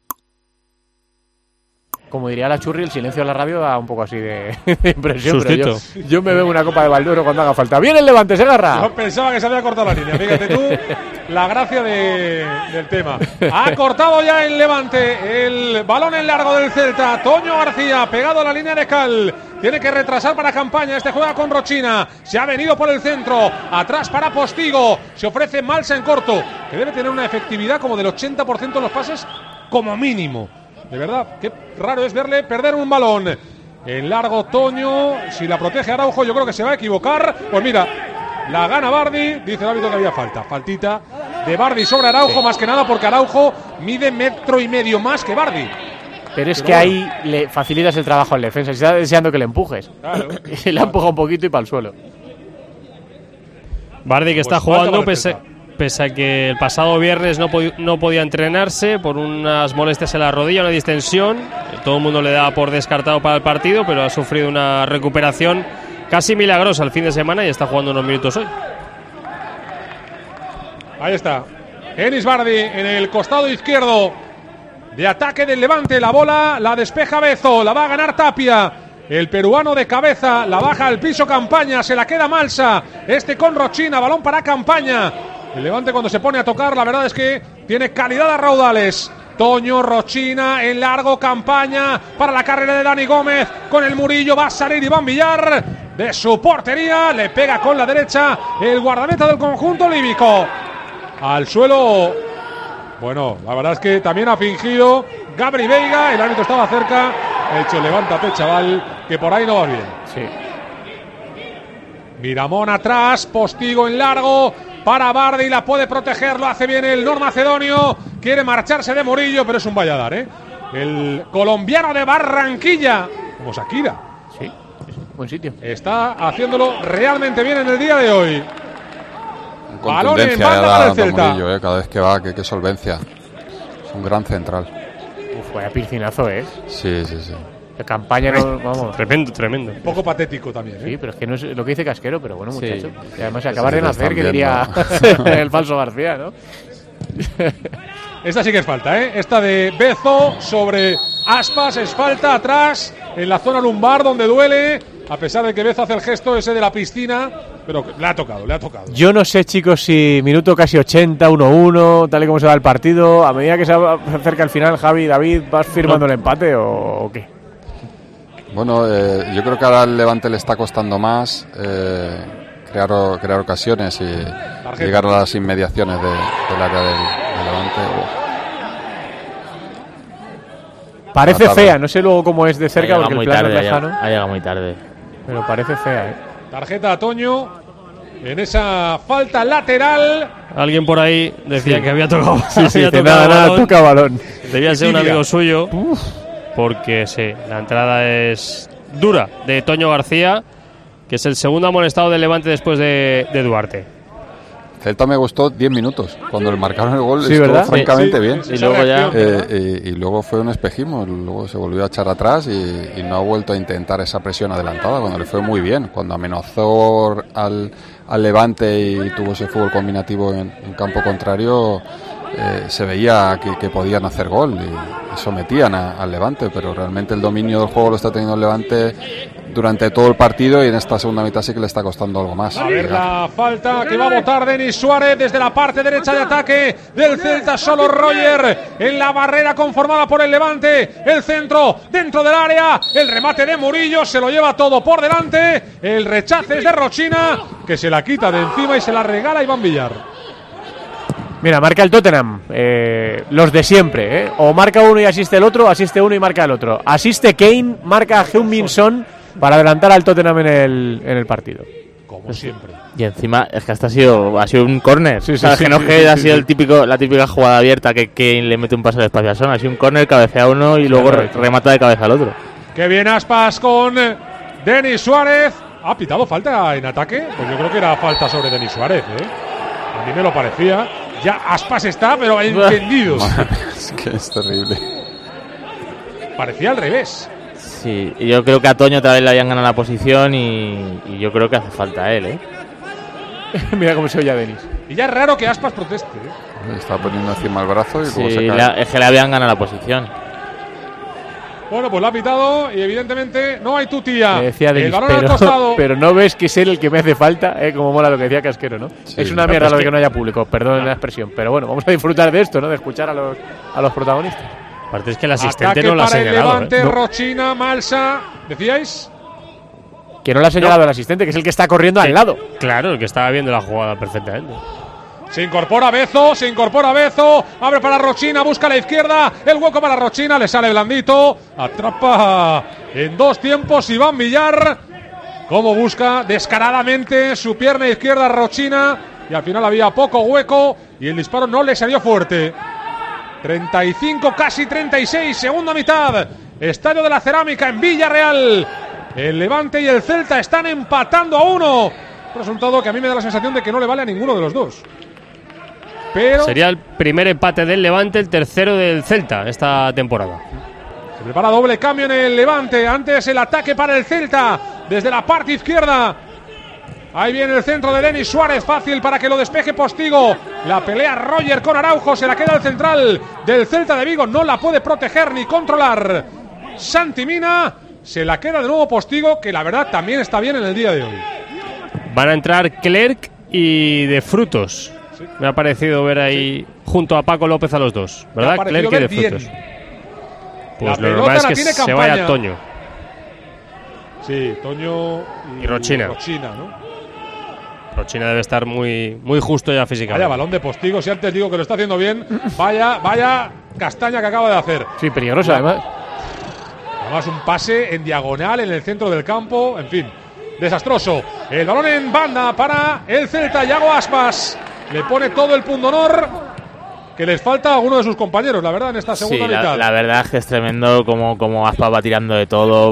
S1: Como diría la Churri, el silencio de la radio da un poco así de impresión.
S2: Sustito.
S1: Pero yo me bebo una copa de Balduero cuando haga falta. ¡Viene el Levante, Segarra!
S3: Yo pensaba que se había cortado la línea. Fíjate tú la gracia del tema. Ha cortado ya el Levante. El balón en largo del Celta. Toño García pegado a la línea de cal. Tiene que retrasar para Campaña. Este juega con Rochina. Se ha venido por el centro. Atrás para Postigo. Se ofrece Malsa en corto, que debe tener una efectividad como del 80% en los pases, como mínimo. De verdad, qué raro es verle perder un balón. En largo Toño, si la protege Araujo, yo creo que se va a equivocar. Pues mira, la gana Bardi, dice el árbitro que había faltita de Bardi sobre Araujo, más que nada porque Araujo mide 1,5 metros más que Bardi.
S1: Pero es que ahí le facilitas el trabajo al defensa. Si está deseando que le empujes.
S3: Claro.
S1: Y le empuja un poquito y para el suelo.
S2: Bardi que está jugando pese a que el pasado viernes no podía entrenarse por unas molestias en la rodilla, una distensión. Todo el mundo le daba por descartado para el partido, pero ha sufrido una recuperación casi milagrosa el fin de semana y está jugando unos minutos hoy.
S3: Ahí está Enis Bardi en el costado izquierdo de ataque del Levante. La bola la despeja Bezo, la va a ganar Tapia. El peruano de cabeza, la baja al piso Campaña, se la queda Malsa. Con Rochina, balón para Campaña. El Levante cuando se pone a tocar, la verdad es que tiene calidad a raudales. Toño, Rochina, en largo, Campaña para la carrera de Dani Gómez. Con el Murillo va a salir Iván Villar de su portería. Le pega con la derecha el guardameta del conjunto líbico. Al suelo. Bueno, la verdad es que también ha fingido Gabri Veiga. El árbitro estaba cerca. Ha dicho, levántate, chaval, que por ahí no va bien.
S1: Sí.
S3: Miramón atrás, Postigo en largo. Para Bardi, la puede proteger, lo hace bien el normacedonio. Quiere marcharse de Murillo, pero es un valladar, ¿eh? El colombiano de Barranquilla, como Shakira.
S1: Sí, buen sitio.
S3: Está haciéndolo realmente bien en el día de hoy.
S4: Balón en banda para el Celta. Murillo, cada vez que va, qué solvencia. Es un gran central.
S1: Vaya piscinazo, ¿eh?
S4: Sí.
S1: De Campaña, no, vamos.
S2: Tremendo.
S3: Un poco patético también, ¿eh?
S1: Sí, pero es que no es lo que dice Casquero, pero bueno, muchacho.
S2: Sí.
S1: Y además se acaba de nacer, que diría el falso García, ¿no?
S3: Esta sí que es falta, ¿eh? Esta de Bezo sobre Aspas, es falta atrás, en la zona lumbar donde duele, a pesar de que Bezo hace el gesto ese de la piscina, pero le ha tocado.
S1: Yo no sé, chicos, si minuto casi 80, 1-1, tal y como se va el partido, a medida que se acerca el final, Javi, David, ¿vas firmando el empate o qué?
S4: Bueno, yo creo que ahora al Levante le está costando más crear ocasiones y llegar a las inmediaciones del área del Levante.
S1: Parece fea, no sé luego cómo es de cerca porque el plano es lejano.
S5: Ha llegado muy tarde.
S1: Pero parece fea, ¿eh?
S3: Tarjeta a Toño en esa falta lateral.
S2: Alguien por ahí decía que había tocado.
S1: Nada, toca balón.
S2: Debía ser un amigo suyo. Porque sí, la entrada es dura de Toño García, que es el segundo amonestado del Levante después de Duarte.
S4: Celta me gustó 10 minutos. Cuando le marcaron el gol,
S1: sí,
S4: estuvo
S1: ¿verdad?
S4: francamente bien.
S2: Y luego ya
S4: y luego fue un espejismo. Luego se volvió a echar atrás y no ha vuelto a intentar esa presión adelantada cuando le fue muy bien. Cuando amenazó al Levante y tuvo ese fútbol combinativo en campo contrario, se veía que podían hacer gol y sometían al Levante, pero realmente el dominio del juego lo está teniendo el Levante durante todo el partido y en esta segunda mitad sí que le está costando algo más.
S3: A ver la falta que va a botar Denis Suárez desde la parte derecha de ataque del Celta. Solo Roger en la barrera conformada por el Levante. El centro dentro del área, el remate de Murillo, se lo lleva todo por delante. El rechace es de Rochina, que se la quita de encima y se la regala a Iván Villar.
S1: Mira, marca el Tottenham, los de siempre, o marca uno y asiste el otro, asiste uno y marca el otro. Asiste Kane, marca a Heung-min Son para adelantar al Tottenham en el partido.
S3: Como siempre.
S5: Y encima es que hasta ha sido un córner.
S1: Sí,
S5: que no ha sido la típica jugada abierta que Kane le mete un pase de espacio a Son. Ha sido un córner, cabecea uno y luego remata de cabeza al otro.
S3: Qué bien Aspas con Denis Suárez. ¿Ha pitado falta en ataque? Pues yo creo que era falta sobre Denis Suárez, A mí me lo parecía. Ya Aspas está, pero encendido.
S4: Es que es terrible.
S3: Parecía al revés.
S5: Sí, y yo creo que a Toño otra vez le habían ganado la posición y yo creo que hace falta a él,
S1: Mira cómo se oye a Denis.
S3: Y ya es raro que Aspas proteste,
S4: Le está poniendo encima el brazo y luego se
S5: cae. Es que le habían ganado la posición.
S3: Bueno, pues lo ha pitado y evidentemente no hay tutía.
S1: Decía Denis,
S3: el balón al costado.
S1: Pero no ves que es él el que me hace falta, como mola lo que decía Casquero, ¿no? Sí, es una mierda lo de que no haya público, perdón la expresión. Pero bueno, vamos a disfrutar de esto, ¿no? De escuchar a los protagonistas.
S2: Aparte es que el asistente
S3: Ataque
S2: no lo ha
S3: para
S2: señalado.
S3: El Levante, Rochina, Malsa. ¿Decíais?
S1: Que no lo ha señalado el asistente, que es el que está corriendo al lado.
S2: Claro, el que estaba viendo la jugada perfectamente.
S3: Se incorpora Bezo, abre para Rochina, busca a la izquierda, el hueco para Rochina, le sale blandito, atrapa en dos tiempos Iván Villar, como busca descaradamente su pierna izquierda Rochina, y al final había poco hueco y el disparo no le salió fuerte. 35, casi 36, segunda mitad, Estadio de la Cerámica en Villarreal. El Levante y el Celta están empatando a 1. Resultado que a mí me da la sensación de que no le vale a ninguno de los dos. Pero
S2: sería el primer empate del Levante, el tercero del Celta esta temporada.
S3: Se prepara doble cambio en el Levante. Antes el ataque para el Celta desde la parte izquierda. Ahí viene el centro de Denis Suárez, fácil para que lo despeje Postigo. La pelea Roger con Araujo, se la queda el central del Celta de Vigo. No la puede proteger ni controlar Santi Mina. Se la queda de nuevo Postigo, que la verdad también está bien en el día de hoy.
S2: Van a entrar Clerc y De Frutos. Sí. Me ha parecido ver ahí junto a Paco López a los dos, ¿verdad? Clerc y De Frutos. Pues lo normal es que se vaya Toño.
S3: Sí, Toño
S2: y Rochina.
S3: ¿No?
S2: Rochina debe estar muy justo ya físicamente.
S3: Vaya balón de Postigo, si antes digo que lo está haciendo bien, vaya castaña que acaba de hacer.
S1: Sí, peligroso además.
S3: Además un pase en diagonal en el centro del campo, en fin, desastroso. El balón en banda para el Celta, Yago Aspas. Le pone todo el pundonor que les falta a alguno de sus compañeros, la verdad, en esta segunda mitad.
S5: La verdad es que es tremendo como Aspas va tirando de todo,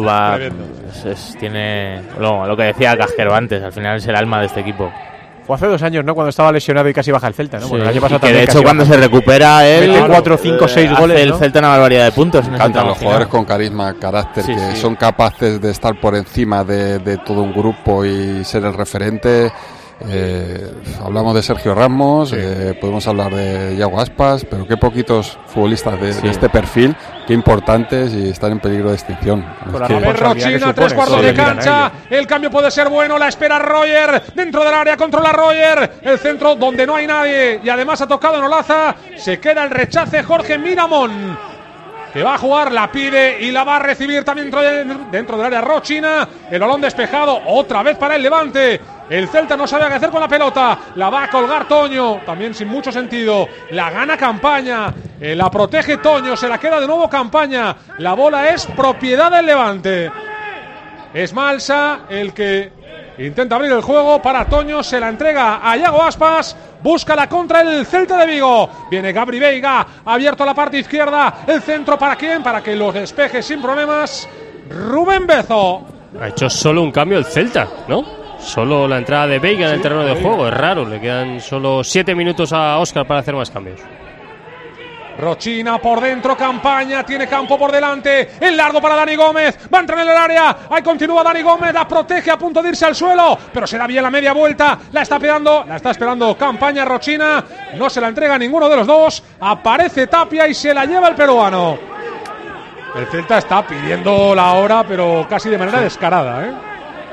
S5: tiene lo que decía Casquero antes, al final es el alma de este equipo.
S1: Fue hace 2 años, ¿no? Cuando estaba lesionado y casi baja el Celta, ¿no?
S5: Sí,
S1: bueno, el año pasado
S5: que de hecho cuando se recupera él,
S1: 4, 5, 6 goles,
S5: el Celta una barbaridad de puntos.
S4: Me encantan los jugadores con carisma, carácter, que son capaces de estar por encima de todo un grupo y ser el referente. Hablamos de Sergio Ramos, podemos hablar de Yago Aspas, pero qué poquitos futbolistas de este perfil, qué importantes y están en peligro de extinción.
S3: Rochina, 3/4 de cancha, el cambio puede ser bueno, la espera Roger, dentro del área, controla Roger, el centro donde no hay nadie y además ha tocado en Olaza, se queda el rechace Jorge Miramón, que va a jugar, la pide y la va a recibir también dentro del área Rochina, el balón despejado otra vez para el Levante. El Celta no sabe qué hacer con la pelota, la va a colgar Toño, también sin mucho sentido, la gana Campaña, la protege Toño, se la queda de nuevo Campaña, la bola es propiedad del Levante. Es Malsa el que Intenta abrir el juego para Toño, se la entrega a Yago Aspas, busca la contra el Celta de Vigo. Viene Gabri Veiga, abierto a la parte izquierda, el centro ¿para quién? Para que los despeje sin problemas Rubén Bezo.
S2: Ha hecho solo un cambio el Celta, ¿no? Solo la entrada de Veiga en el terreno de juego, es raro, le quedan solo 7 minutos a Óscar para hacer más cambios.
S3: Rochina por dentro, Campaña, tiene campo por delante, el largo para Dani Gómez, va a entrar en el área, ahí continúa Dani Gómez, la protege a punto de irse al suelo, pero se da bien la media vuelta, la está esperando Campaña. Rochina, no se la entrega a ninguno de los dos, aparece Tapia y se la lleva el peruano. El Celta está pidiendo la hora, pero casi de manera descarada, ¿eh?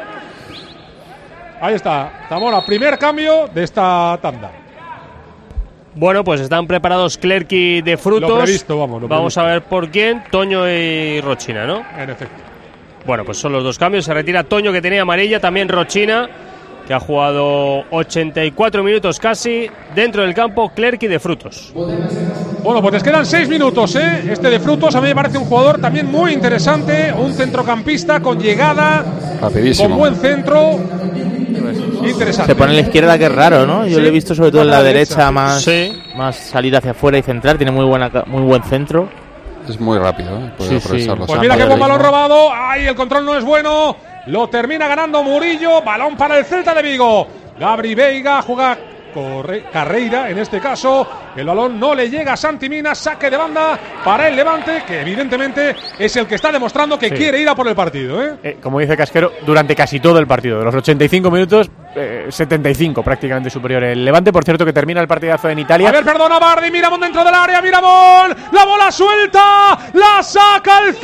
S3: Ahí está, Zamora, primer cambio de esta tanda.
S2: Bueno, pues están preparados Clerqui de Frutos.
S3: Lo previsto,
S2: vamos a ver por quién. Toño y Rochina, ¿no?
S3: En efecto.
S2: Bueno, pues son los dos cambios. Se retira Toño, que tenía amarilla. También Rochina, que ha jugado 84 minutos casi dentro del campo. Clerqui de Frutos.
S3: Bueno, pues les quedan 6 minutos, ¿eh? Este de Frutos a mí me parece un jugador también muy interesante. Un centrocampista con llegada,
S4: rapidísimo,
S3: con buen centro. Interesante.
S5: Se pone en la izquierda, que es raro, ¿no? Yo lo he visto sobre todo en la derecha, más salir hacia afuera y centrar. Tiene muy buen centro.
S4: Es muy rápido, ¿eh? Puede aprovecharlo.
S3: Pues mira qué buen balón robado. ¡Ay, el control no es bueno! Lo termina ganando Murillo. Balón para el Celta de Vigo. Gabri Veiga juega Carreira, en este caso. El balón no le llega a Santi Mina. Saque de banda para el Levante, que evidentemente es el que está demostrando que quiere ir a por el partido, ¿eh?
S1: Como dice Casquero, durante casi todo el partido, de los 85 minutos, 75 prácticamente superior el Levante. Por cierto, que termina el partidazo en Italia.
S3: A ver, perdona, Bardi, Miramón dentro del área, Miramón, la bola suelta, la saca el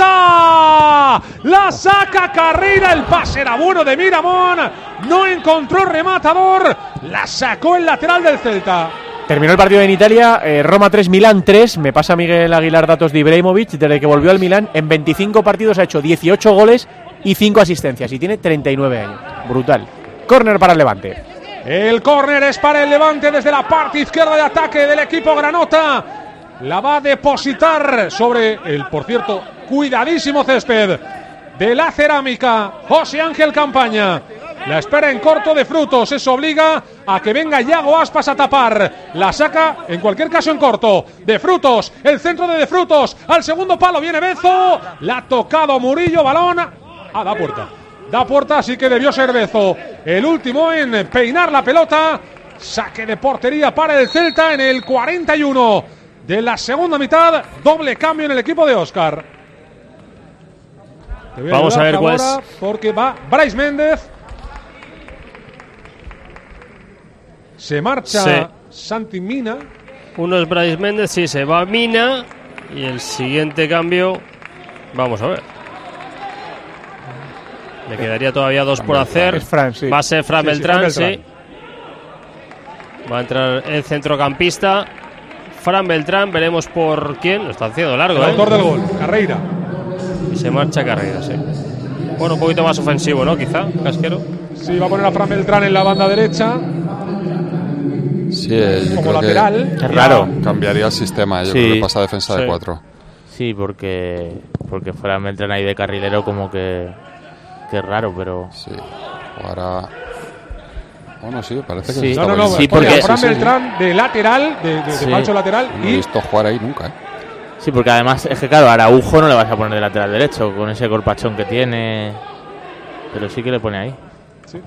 S3: Celta, la saca Carreira, el pase era bueno de Miramón, no encontró rematador, la sacó el lateral del Celta.
S1: Terminó el partido en Italia, Roma 3, Milán 3. Me pasa Miguel Aguilar datos de Ibrahimovic. Desde que volvió al Milán, en 25 partidos ha hecho 18 goles y 5 asistencias. Y tiene 39 años. Brutal. Córner para el Levante.
S3: El córner es para el Levante desde la parte izquierda de ataque del equipo granota. La va a depositar sobre el, por cierto, cuidadísimo césped de la Cerámica. José Ángel Campaña. La espera en corto de Frutos. Eso obliga a que venga Yago Aspas a tapar. La saca, en cualquier caso, en corto. De Frutos. El centro de Frutos. Al segundo palo viene Bezo. La ha tocado Murillo. Balón. Da puerta. Da puerta, así que debió ser Bezo. El último en peinar la pelota. Saque de portería para el Celta en el 41 de la segunda mitad. Doble cambio en el equipo de Óscar.
S2: Vamos a ver cuál es.
S3: Porque va Brais Méndez. Se marcha Santi Mina.
S2: Uno es Brais Méndez, sí, se va Mina. Y el siguiente cambio, vamos a ver. Le quedaría todavía 2 por hacer.
S1: Fran, sí.
S2: Va a ser Fran Beltrán, sí. Va a entrar el centrocampista Fran Beltrán, veremos por quién. Lo está haciendo largo,
S3: el autor del gol, Carreira.
S2: Y se marcha Carreira, sí. Bueno, un poquito más ofensivo, ¿no? Quizá, Casquero.
S3: Sí, va a poner a Fran Beltrán en la banda derecha.
S4: Sí,
S3: como lateral.
S5: Es raro.
S4: Cambiaría el sistema, yo creo que pasa a defensa de 4.
S5: Sí, porque Fran Beltrán ahí de carrilero como que es raro, pero...
S4: Sí, ahora... Bueno, sí, parece que
S3: sí.
S4: está
S3: No,
S5: sí,
S3: porque Fran Beltrán de lateral, de falso lateral.
S4: No he visto jugar ahí nunca, ¿eh?
S5: Sí, porque además es que claro, a Araujo no le vas a poner de lateral derecho con ese corpachón que tiene, pero sí que le pone ahí.
S3: Sí.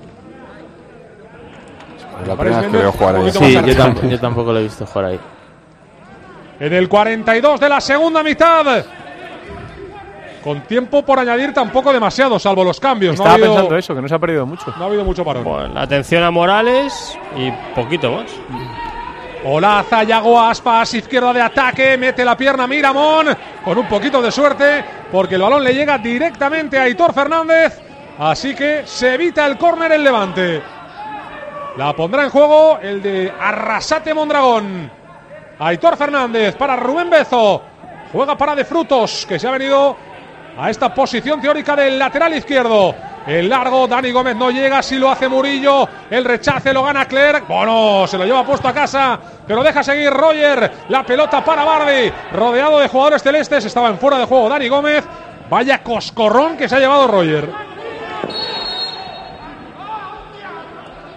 S4: Es la primera vez que veo jugar ahí.
S5: Sí, yo tampoco lo he visto jugar ahí.
S3: En el 42 de la segunda mitad. Con tiempo por añadir tampoco demasiado, salvo los cambios.
S1: Estaba pensando eso, que no se ha perdido mucho.
S3: No ha habido mucho parón.
S2: Bueno, atención a Morales y poquito más.
S3: Olaza, Yago Aspas, izquierda de ataque, mete la pierna Miramón, con un poquito de suerte, porque el balón le llega directamente a Aitor Fernández, así que se evita el córner el Levante. La pondrá en juego el de Arrasate Mondragón. Aitor Fernández para Rubén Bezo, juega para De Frutos, que se ha venido a esta posición teórica del lateral izquierdo. El largo, Dani Gómez no llega, si lo hace Murillo, el rechace lo gana Clerc, bueno, se lo lleva puesto a casa, pero deja seguir Roger, la pelota para Bardi, rodeado de jugadores celestes, estaba en fuera de juego Dani Gómez, vaya coscorrón que se ha llevado Roger.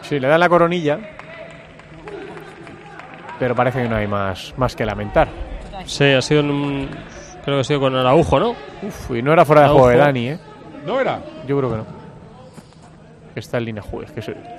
S1: Sí, le dan la coronilla. Pero parece que no hay más que lamentar.
S2: Sí, ha sido creo que ha sido con Araujo, ¿no?
S1: Uf, y no era fuera de juego de Dani, ¿eh?
S3: ¿No era?
S1: Yo creo que no. Está en línea, juez.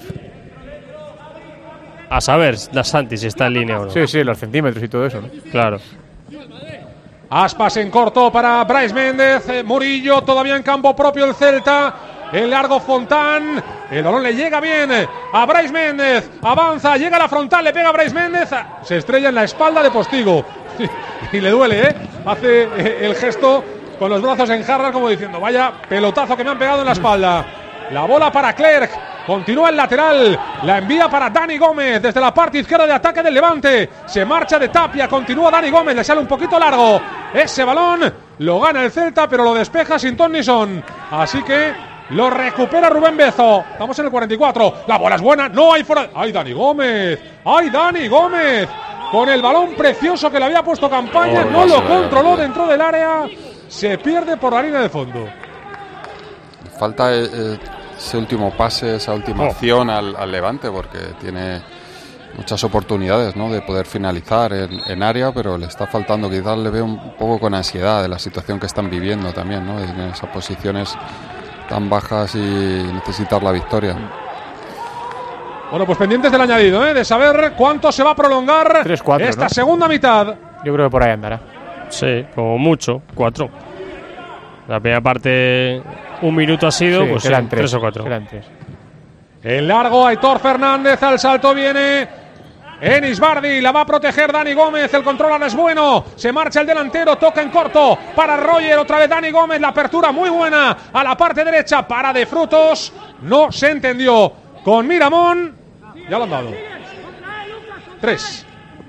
S2: A saber, la Santi, si está en línea o no.
S1: Sí, los centímetros y todo eso, ¿no?
S2: Claro.
S3: Aspas en corto para Brais Méndez. Murillo todavía en campo propio el Celta. El largo Fontán. El balón le llega bien a Brais Méndez. Avanza, llega a la frontal, le pega a Brais Méndez. Se estrella en la espalda de Postigo. Y le duele, ¿eh? Hace el gesto con los brazos en jarras como diciendo, vaya pelotazo que me han pegado en la espalda. La bola para Clerc. Continúa el lateral. La envía para Dani Gómez desde la parte izquierda de ataque del Levante. Se marcha de Tapia. Continúa Dani Gómez. Le sale un poquito largo. Ese balón lo gana el Celta, pero lo despeja sin ton ni son. Así que lo recupera Rubén Bezo. Estamos en el 44. La bola es buena. No hay fuera. ¡Ay, Dani Gómez! ¡Ay, Dani Gómez! Con el balón precioso que le había puesto Campaña. No lo controló dentro del área. Se pierde por la línea de fondo.
S4: Falta ese último pase, esa última acción al Levante, porque tiene muchas oportunidades, ¿no?, de poder finalizar en área, pero le está faltando. Quizás le veo un poco con ansiedad de la situación que están viviendo también, ¿no?, en esas posiciones tan bajas y necesitar la victoria.
S3: Bueno, pues pendientes del añadido, de saber cuánto se va a prolongar
S1: 3-4,
S3: esta
S1: ¿no?
S3: segunda mitad.
S1: Yo creo que por ahí andará.
S2: Sí, como mucho, 4. La primera parte, un minuto ha sido,
S1: sí,
S2: pues
S1: eran
S2: 3 o 4.
S1: Eran 3.
S3: El largo, Aitor Fernández, al salto viene Enis Bardi, la va a proteger Dani Gómez, el control ahora es bueno, se marcha el delantero, toca en corto para Roger, otra vez Dani Gómez, la apertura muy buena a la parte derecha para De Frutos, no se entendió con Miramón, ya lo han dado. 3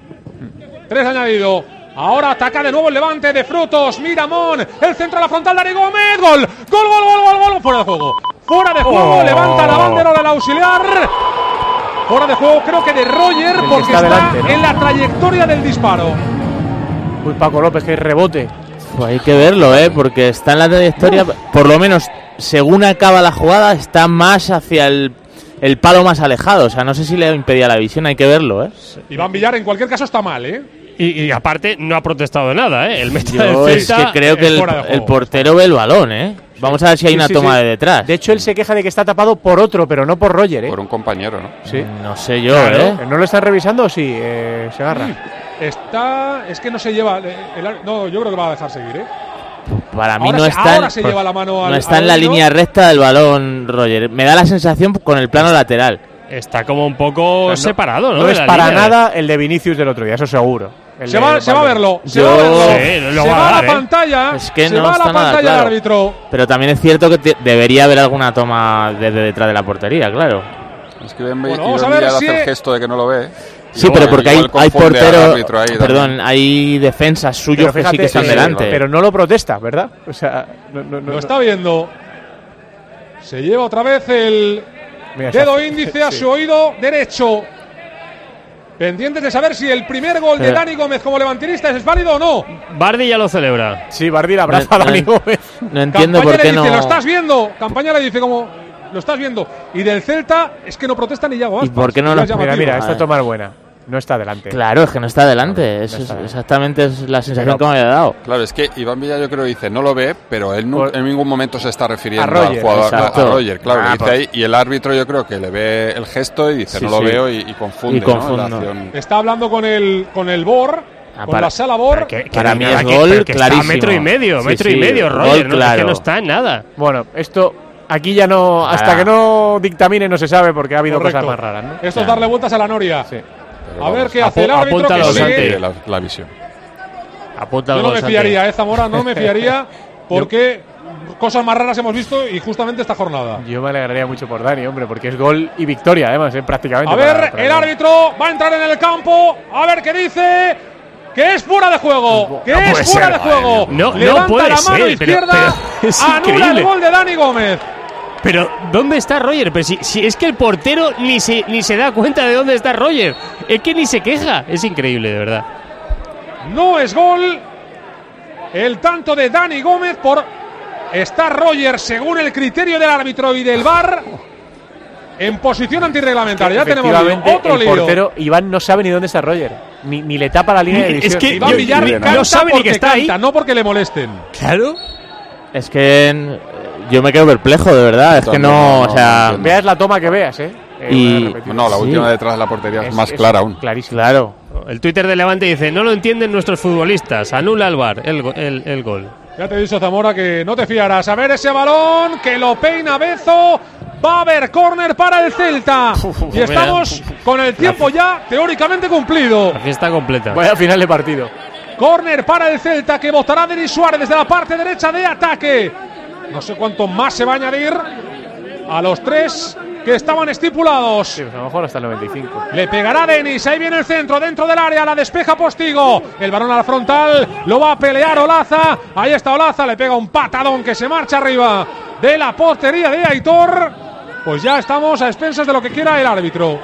S3: añadido. Ahora ataca de nuevo el Levante, De Frutos, Miramón, el centro a la frontal, Dani Gómez, gol, fuera de juego. Fuera de juego, levanta la bandera del auxiliar. Fuera de juego, creo que de Roger, porque está delante, ¿no?, en la trayectoria del disparo.
S1: Uy, Paco López, que rebote.
S5: Pues hay que verlo, porque está en la trayectoria, por lo menos según acaba la jugada, está más hacia el palo más alejado. O sea, no sé si le impedía la visión, hay que verlo,
S3: Iván Villar, en cualquier caso, está mal,
S2: Y aparte, no ha protestado de nada, El meta
S5: Yo
S2: del
S5: es
S2: Celta
S5: que creo que el portero ve el balón, Vamos a ver si hay una toma de detrás.
S1: De hecho, él se queja de que está tapado por otro, pero no por Roger,
S4: Por un compañero, ¿no?
S1: Sí.
S5: No sé yo,
S1: claro, ¿No lo están revisando o sí? Se agarra.
S3: Es que no se lleva. No, yo creo que va a dejar seguir,
S5: Para mí
S3: ahora
S5: no está,
S3: ahora se lleva la mano
S5: no está en la línea recta del balón, Roger. Me da la sensación con el plano lateral.
S2: Está como un poco separado, ¿no?
S1: No es para nada el de Vinicius del otro día, eso seguro.
S3: Se va a verlo. Se va a la pantalla.
S5: Es que
S3: se
S5: no
S3: va a
S5: está
S3: la
S5: nada
S3: pantalla
S5: claro.
S3: el árbitro.
S5: Pero también es cierto que debería haber alguna toma desde detrás de la portería, claro.
S4: Es que vamos a ver si hace el gesto de que no lo ve.
S5: Sí, pero porque hay porteros,
S4: perdón,
S5: hay defensas suyos que sí que están delante.
S1: Pero no lo protesta, ¿verdad? O sea, no
S3: lo está viendo. Se lleva otra vez el dedo índice a su oído derecho. Pendientes de saber si el primer gol de Dani Gómez como levantinista es válido o no.
S2: Bardi ya lo celebra.
S1: Sí, Bardi la abraza a Dani Gómez.
S5: No entiendo por qué no.
S3: Lo estás viendo. Campaña le dice como lo estás viendo. Y del Celta es que no protesta ni Yago Aspas.
S5: ¿Y por qué no lo
S1: Mira, esta toma es buena. No está delante.
S5: Claro, es que no está delante. Exactamente es la sensación que me había dado.
S4: Claro, es que Iván Villa yo creo que dice, no lo ve, pero él en ningún momento se está refiriendo
S1: a Roger,
S4: al jugador, a Roger. Claro,
S1: pues.
S4: dice ahí, y el árbitro yo creo que le ve el gesto y dice, no lo veo y confunde. ¿no? La acción.
S3: Está hablando con el BOR, con la sala BOR.
S5: Para mí es gol clarísimo.
S2: Está metro y medio, Roger, ¿no? Es que no está en nada.
S1: Bueno, esto... Aquí ya no, hasta que no dictamine no se sabe porque ha habido cosas más raras, ¿no?
S3: Esto es darle vueltas a la noria.
S1: Sí.
S3: A ver qué hace el árbitro, que sigue
S4: la visión.
S3: Yo no me fiaría, Zamora, no me fiaría porque cosas más raras hemos visto y justamente esta jornada.
S1: Yo me alegraría mucho por Dani, hombre, porque es gol y victoria además, prácticamente.
S3: A ver, el árbitro va a entrar en el campo, a ver qué dice. Que es fuera de juego, de juego. Levanta
S2: puede
S3: la mano
S2: ser,
S3: izquierda,
S2: pero es
S3: anula
S2: increíble.
S3: el gol de Dani Gómez.
S2: Pero, ¿dónde está Roger? Pero si es que el portero ni se da cuenta de dónde está Roger. Es que ni se queja. Es increíble, de verdad.
S3: No es gol. El tanto de Dani Gómez por... Está Roger según el criterio del árbitro y del VAR. en posición antirreglamentaria. Ya tenemos otro lío.
S1: El portero Iván no sabe ni dónde está Roger. Ni le tapa la línea de visión.
S2: Es que
S3: Iván Villar
S2: no sabe ni que está ahí.
S3: No porque le molesten.
S2: Claro.
S5: Es que yo me quedo perplejo, de verdad. Es que no, o sea...
S1: Veas la toma que veas,
S4: la última detrás de la portería es más clara aún.
S1: Clarísimo.
S5: Claro.
S2: El Twitter de Levante dice: no lo entienden nuestros futbolistas. Anula al VAR el gol.
S3: Ya te he dicho, Zamora, que no te fiarás. A ver ese balón, que lo peina Bezo. Va a haber córner para el Celta. Y estamos con el tiempo ya teóricamente cumplido.
S2: La fiesta completa.
S1: Vaya final de partido.
S3: Córner para el Celta, que botará Denis Suárez desde la parte derecha de ataque. No sé cuánto más se va a añadir a los 3 que estaban estipulados.
S1: Sí, pues a lo mejor hasta el 95.
S3: Le pegará Denis, ahí viene el centro, dentro del área, la despeja Postigo. El balón a la frontal, lo va a pelear Olaza. Ahí está Olaza, le pega un patadón que se marcha arriba de la portería de Aitor. Pues ya estamos a expensas de lo que quiera el árbitro.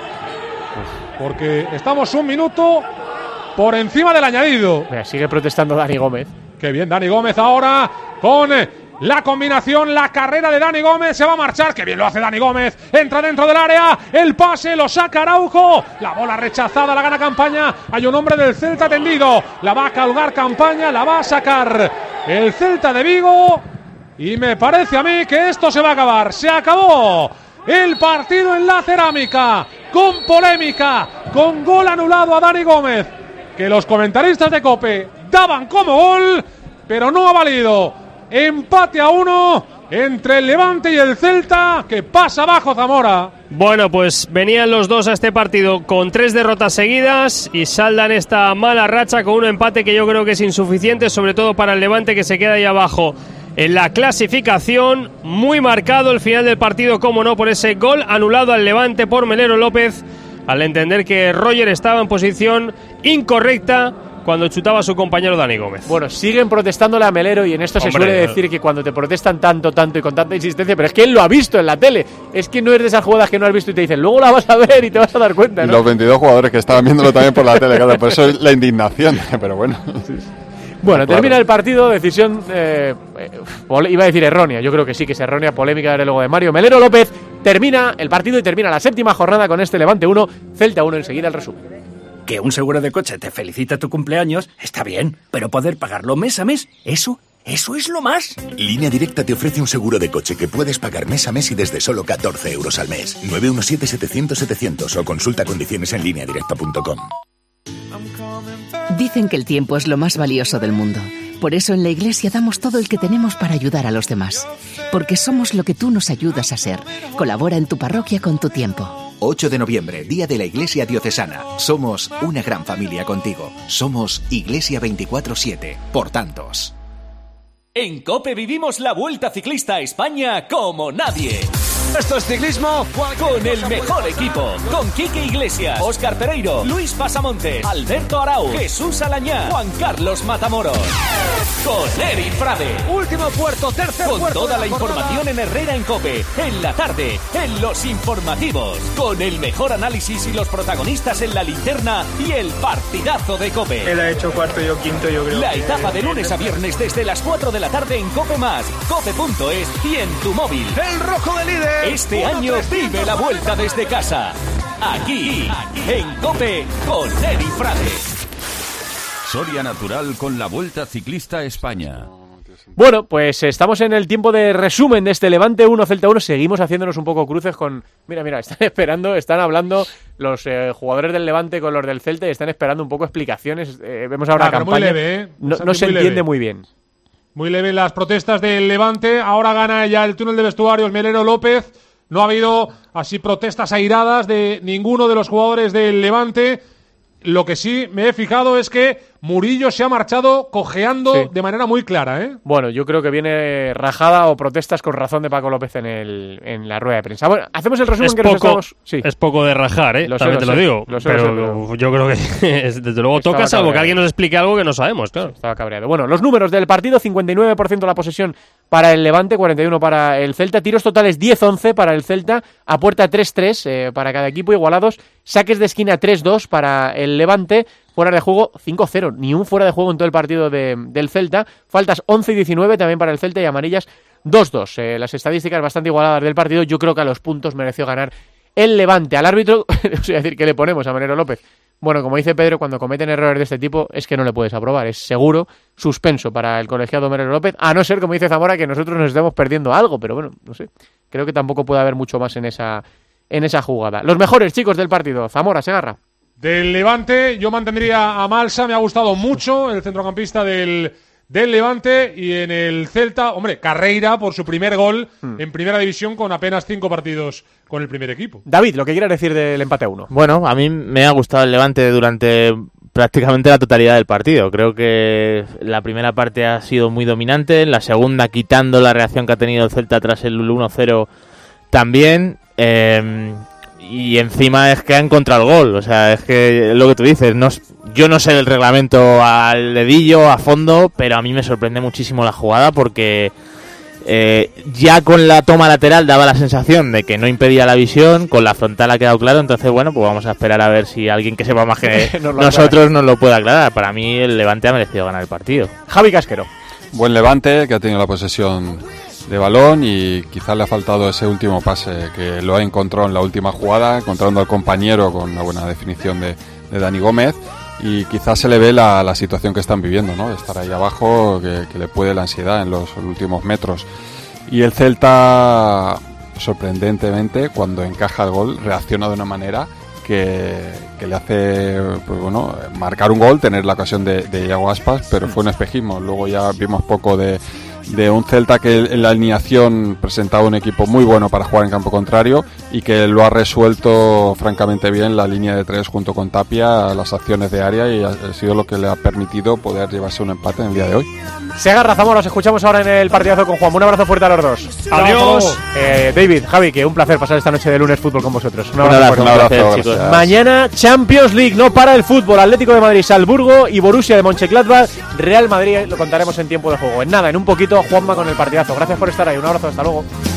S3: Porque estamos un minuto por encima del añadido.
S1: Mira, sigue protestando Dani Gómez.
S3: Qué bien Dani Gómez ahora con la combinación, la carrera de Dani Gómez. Se va a marchar, qué bien lo hace Dani Gómez. Entra dentro del área, el pase lo saca Araujo. La bola rechazada, la gana Campaña. Hay un hombre del Celta tendido. La va a colgar Campaña, la va a sacar el Celta de Vigo. Y me parece a mí que esto se va a acabar. Se acabó el partido en la Cerámica, con polémica, con gol anulado a Dani Gómez, que los comentaristas de COPE daban como gol, pero no ha valido. Empate a 1 entre el Levante y el Celta, que pasa abajo Zamora.
S2: Bueno, pues venían los dos a este partido con 3 derrotas seguidas y saldan esta mala racha con un empate que yo creo que es insuficiente, sobre todo para el Levante, que se queda ahí abajo en la clasificación. Muy marcado el final del partido, como no, por ese gol anulado al Levante por Melero López, al entender que Roger estaba en posición incorrecta cuando chutaba a su compañero Dani Gómez.
S1: Bueno, siguen protestándole a Melero, y en esto se suele decir que cuando te protestan tanto y con tanta insistencia, pero es que él lo ha visto en la tele, es que no es de esas jugadas que no has visto y te dicen luego la vas a ver y te vas a dar cuenta, ¿no?
S4: Y los 22 jugadores que estaban viéndolo también por la tele, claro, por eso es la indignación, pero bueno.
S1: Bueno, termina el partido, decisión, iba a decir errónea, yo creo que sí que es errónea, polémica desde luego de Mario Melero López. Termina el partido y termina la 7ª jornada con este Levante 1, Celta 1. Enseguida el resumen.
S10: Que un seguro de coche te felicita tu cumpleaños, está bien, pero poder pagarlo mes a mes, eso es lo más.
S11: Línea Directa te ofrece un seguro de coche que puedes pagar mes a mes y desde solo 14 euros al mes. 917-700-700 o consulta condiciones en lineadirecta.com.
S12: Dicen que el tiempo es lo más valioso del mundo. Por eso en la Iglesia damos todo el que tenemos para ayudar a los demás. Porque somos lo que tú nos ayudas a ser. Colabora en tu parroquia con tu tiempo.
S13: 8 de noviembre, Día de la Iglesia Diocesana. Somos una gran familia contigo. Somos Iglesia 24/7, por tantos.
S14: En COPE vivimos la Vuelta Ciclista a España como nadie. Esto es ciclismo con el mejor equipo. Con Quique Iglesias, Óscar Pereiro, Luis Pasamontes, Alberto Arau, Jesús Alañá, Juan Carlos Matamoros. Con Eric Frade. Último puerto, tercer puerto. Con toda la información en Herrera en COPE. En la tarde, en los informativos. Con el mejor análisis y los protagonistas en la linterna y el partidazo de COPE.
S15: Él ha hecho cuarto, yo quinto, yo creo.
S14: La etapa de lunes a viernes desde las 4 de la tarde en COPE+, cope.es y en tu móvil.
S15: El rojo de líder.
S14: Este año vive la Vuelta desde casa. Aquí, en COPE, con Eri Frade.
S7: Soria Natural con la Vuelta Ciclista a España.
S1: Bueno, pues estamos en el tiempo de resumen de este Levante 1, Celta 1. Seguimos haciéndonos un poco cruces con... Mira, están esperando, están hablando los jugadores del Levante con los del Celta y están esperando un poco explicaciones. Vemos ahora la campaña. Muy leve, no se entiende muy bien.
S3: Muy leve las protestas del Levante. Ahora gana ya el túnel de vestuarios Melero López. No ha habido así protestas airadas de ninguno de los jugadores del Levante. Lo que sí me he fijado es que Murillo se ha marchado cojeando de manera muy clara, ¿eh?
S1: Bueno, yo creo que viene rajada o protestas con razón de Paco López en la rueda de prensa. Bueno, hacemos el resumen que nos estamos... Sí.
S2: Es poco de rajar, ¿eh? También te lo digo. Pero yo creo que desde luego toca, salvo que alguien nos explique algo que no sabemos, claro.
S1: Sí, estaba cabreado. Bueno, los números del partido: 59% la posesión para el Levante, 41% para el Celta. Tiros totales 10-11 para el Celta. A puerta 3-3 para cada equipo, igualados. Saques de esquina 3-2 para el Levante. Fuera de juego 5-0, ni un fuera de juego en todo el partido del Celta. Faltas 11 y 19 también para el Celta y amarillas 2-2. Las estadísticas bastante igualadas del partido. Yo creo que a los puntos mereció ganar el Levante. Al árbitro, os voy a decir, ¿qué le ponemos a Manero López? Bueno, como dice Pedro, cuando cometen errores de este tipo es que no le puedes aprobar. Es seguro suspenso para el colegiado Manero López, a no ser, como dice Zamora, que nosotros nos estemos perdiendo algo. Pero bueno, no sé. Creo que tampoco puede haber mucho más en esa jugada. Los mejores chicos del partido. Zamora, Segarra.
S3: Del Levante, yo mantendría a Malsa. Me ha gustado mucho el centrocampista del Levante. Y en el Celta, hombre, Carreira por su primer gol en primera división con apenas 5 partidos con el primer equipo.
S1: David, lo que quieras decir del empate a 1.
S5: Bueno, a mí me ha gustado el Levante durante prácticamente la totalidad del partido. Creo que la primera parte ha sido muy dominante, en la segunda, quitando la reacción que ha tenido el Celta tras el 1-0 también, y encima es que ha encontrado el gol. O sea, es que lo que tú dices, yo no sé el reglamento al dedillo, a fondo, pero a mí me sorprende muchísimo la jugada porque ya con la toma lateral daba la sensación de que no impedía la visión, con la frontal ha quedado claro. Entonces, bueno, pues vamos a esperar a ver si alguien que sepa más que nosotros nos lo puede aclarar. Para mí el Levante ha merecido ganar el partido.
S1: Javi Casquero.
S4: Buen Levante, que ha tenido la posesión de balón y quizás le ha faltado ese último pase, que lo ha encontrado en la última jugada, encontrando al compañero con una buena definición de Dani Gómez, y quizás se le ve la situación que están viviendo, ¿no? De estar ahí abajo, que le puede la ansiedad en los últimos metros. Y el Celta, sorprendentemente, cuando encaja el gol, reacciona de una manera que le hace, pues bueno, marcar un gol, tener la ocasión de Iago Aspas, pero fue un espejismo. Luego ya vimos poco de un Celta que en la alineación presentaba un equipo muy bueno para jugar en campo contrario y que lo ha resuelto francamente bien la línea de 3 junto con Tapia, las acciones de área, y ha sido lo que le ha permitido poder llevarse un empate en el día de hoy.
S1: Segarra, Zamora, los escuchamos ahora en el partidazo con Juan. Un abrazo fuerte a los dos.
S3: Adiós.
S1: David, Javi, que un placer pasar esta noche de lunes fútbol con vosotros.
S4: Un abrazo, chicos.
S1: Mañana Champions League, no para el fútbol. Atlético de Madrid, Salzburgo y Borussia de Mönchengladbach, Real Madrid. Lo contaremos en tiempo de juego. En nada, en un poquito, Juanma con el partidazo. Gracias por estar ahí. Un abrazo, hasta luego.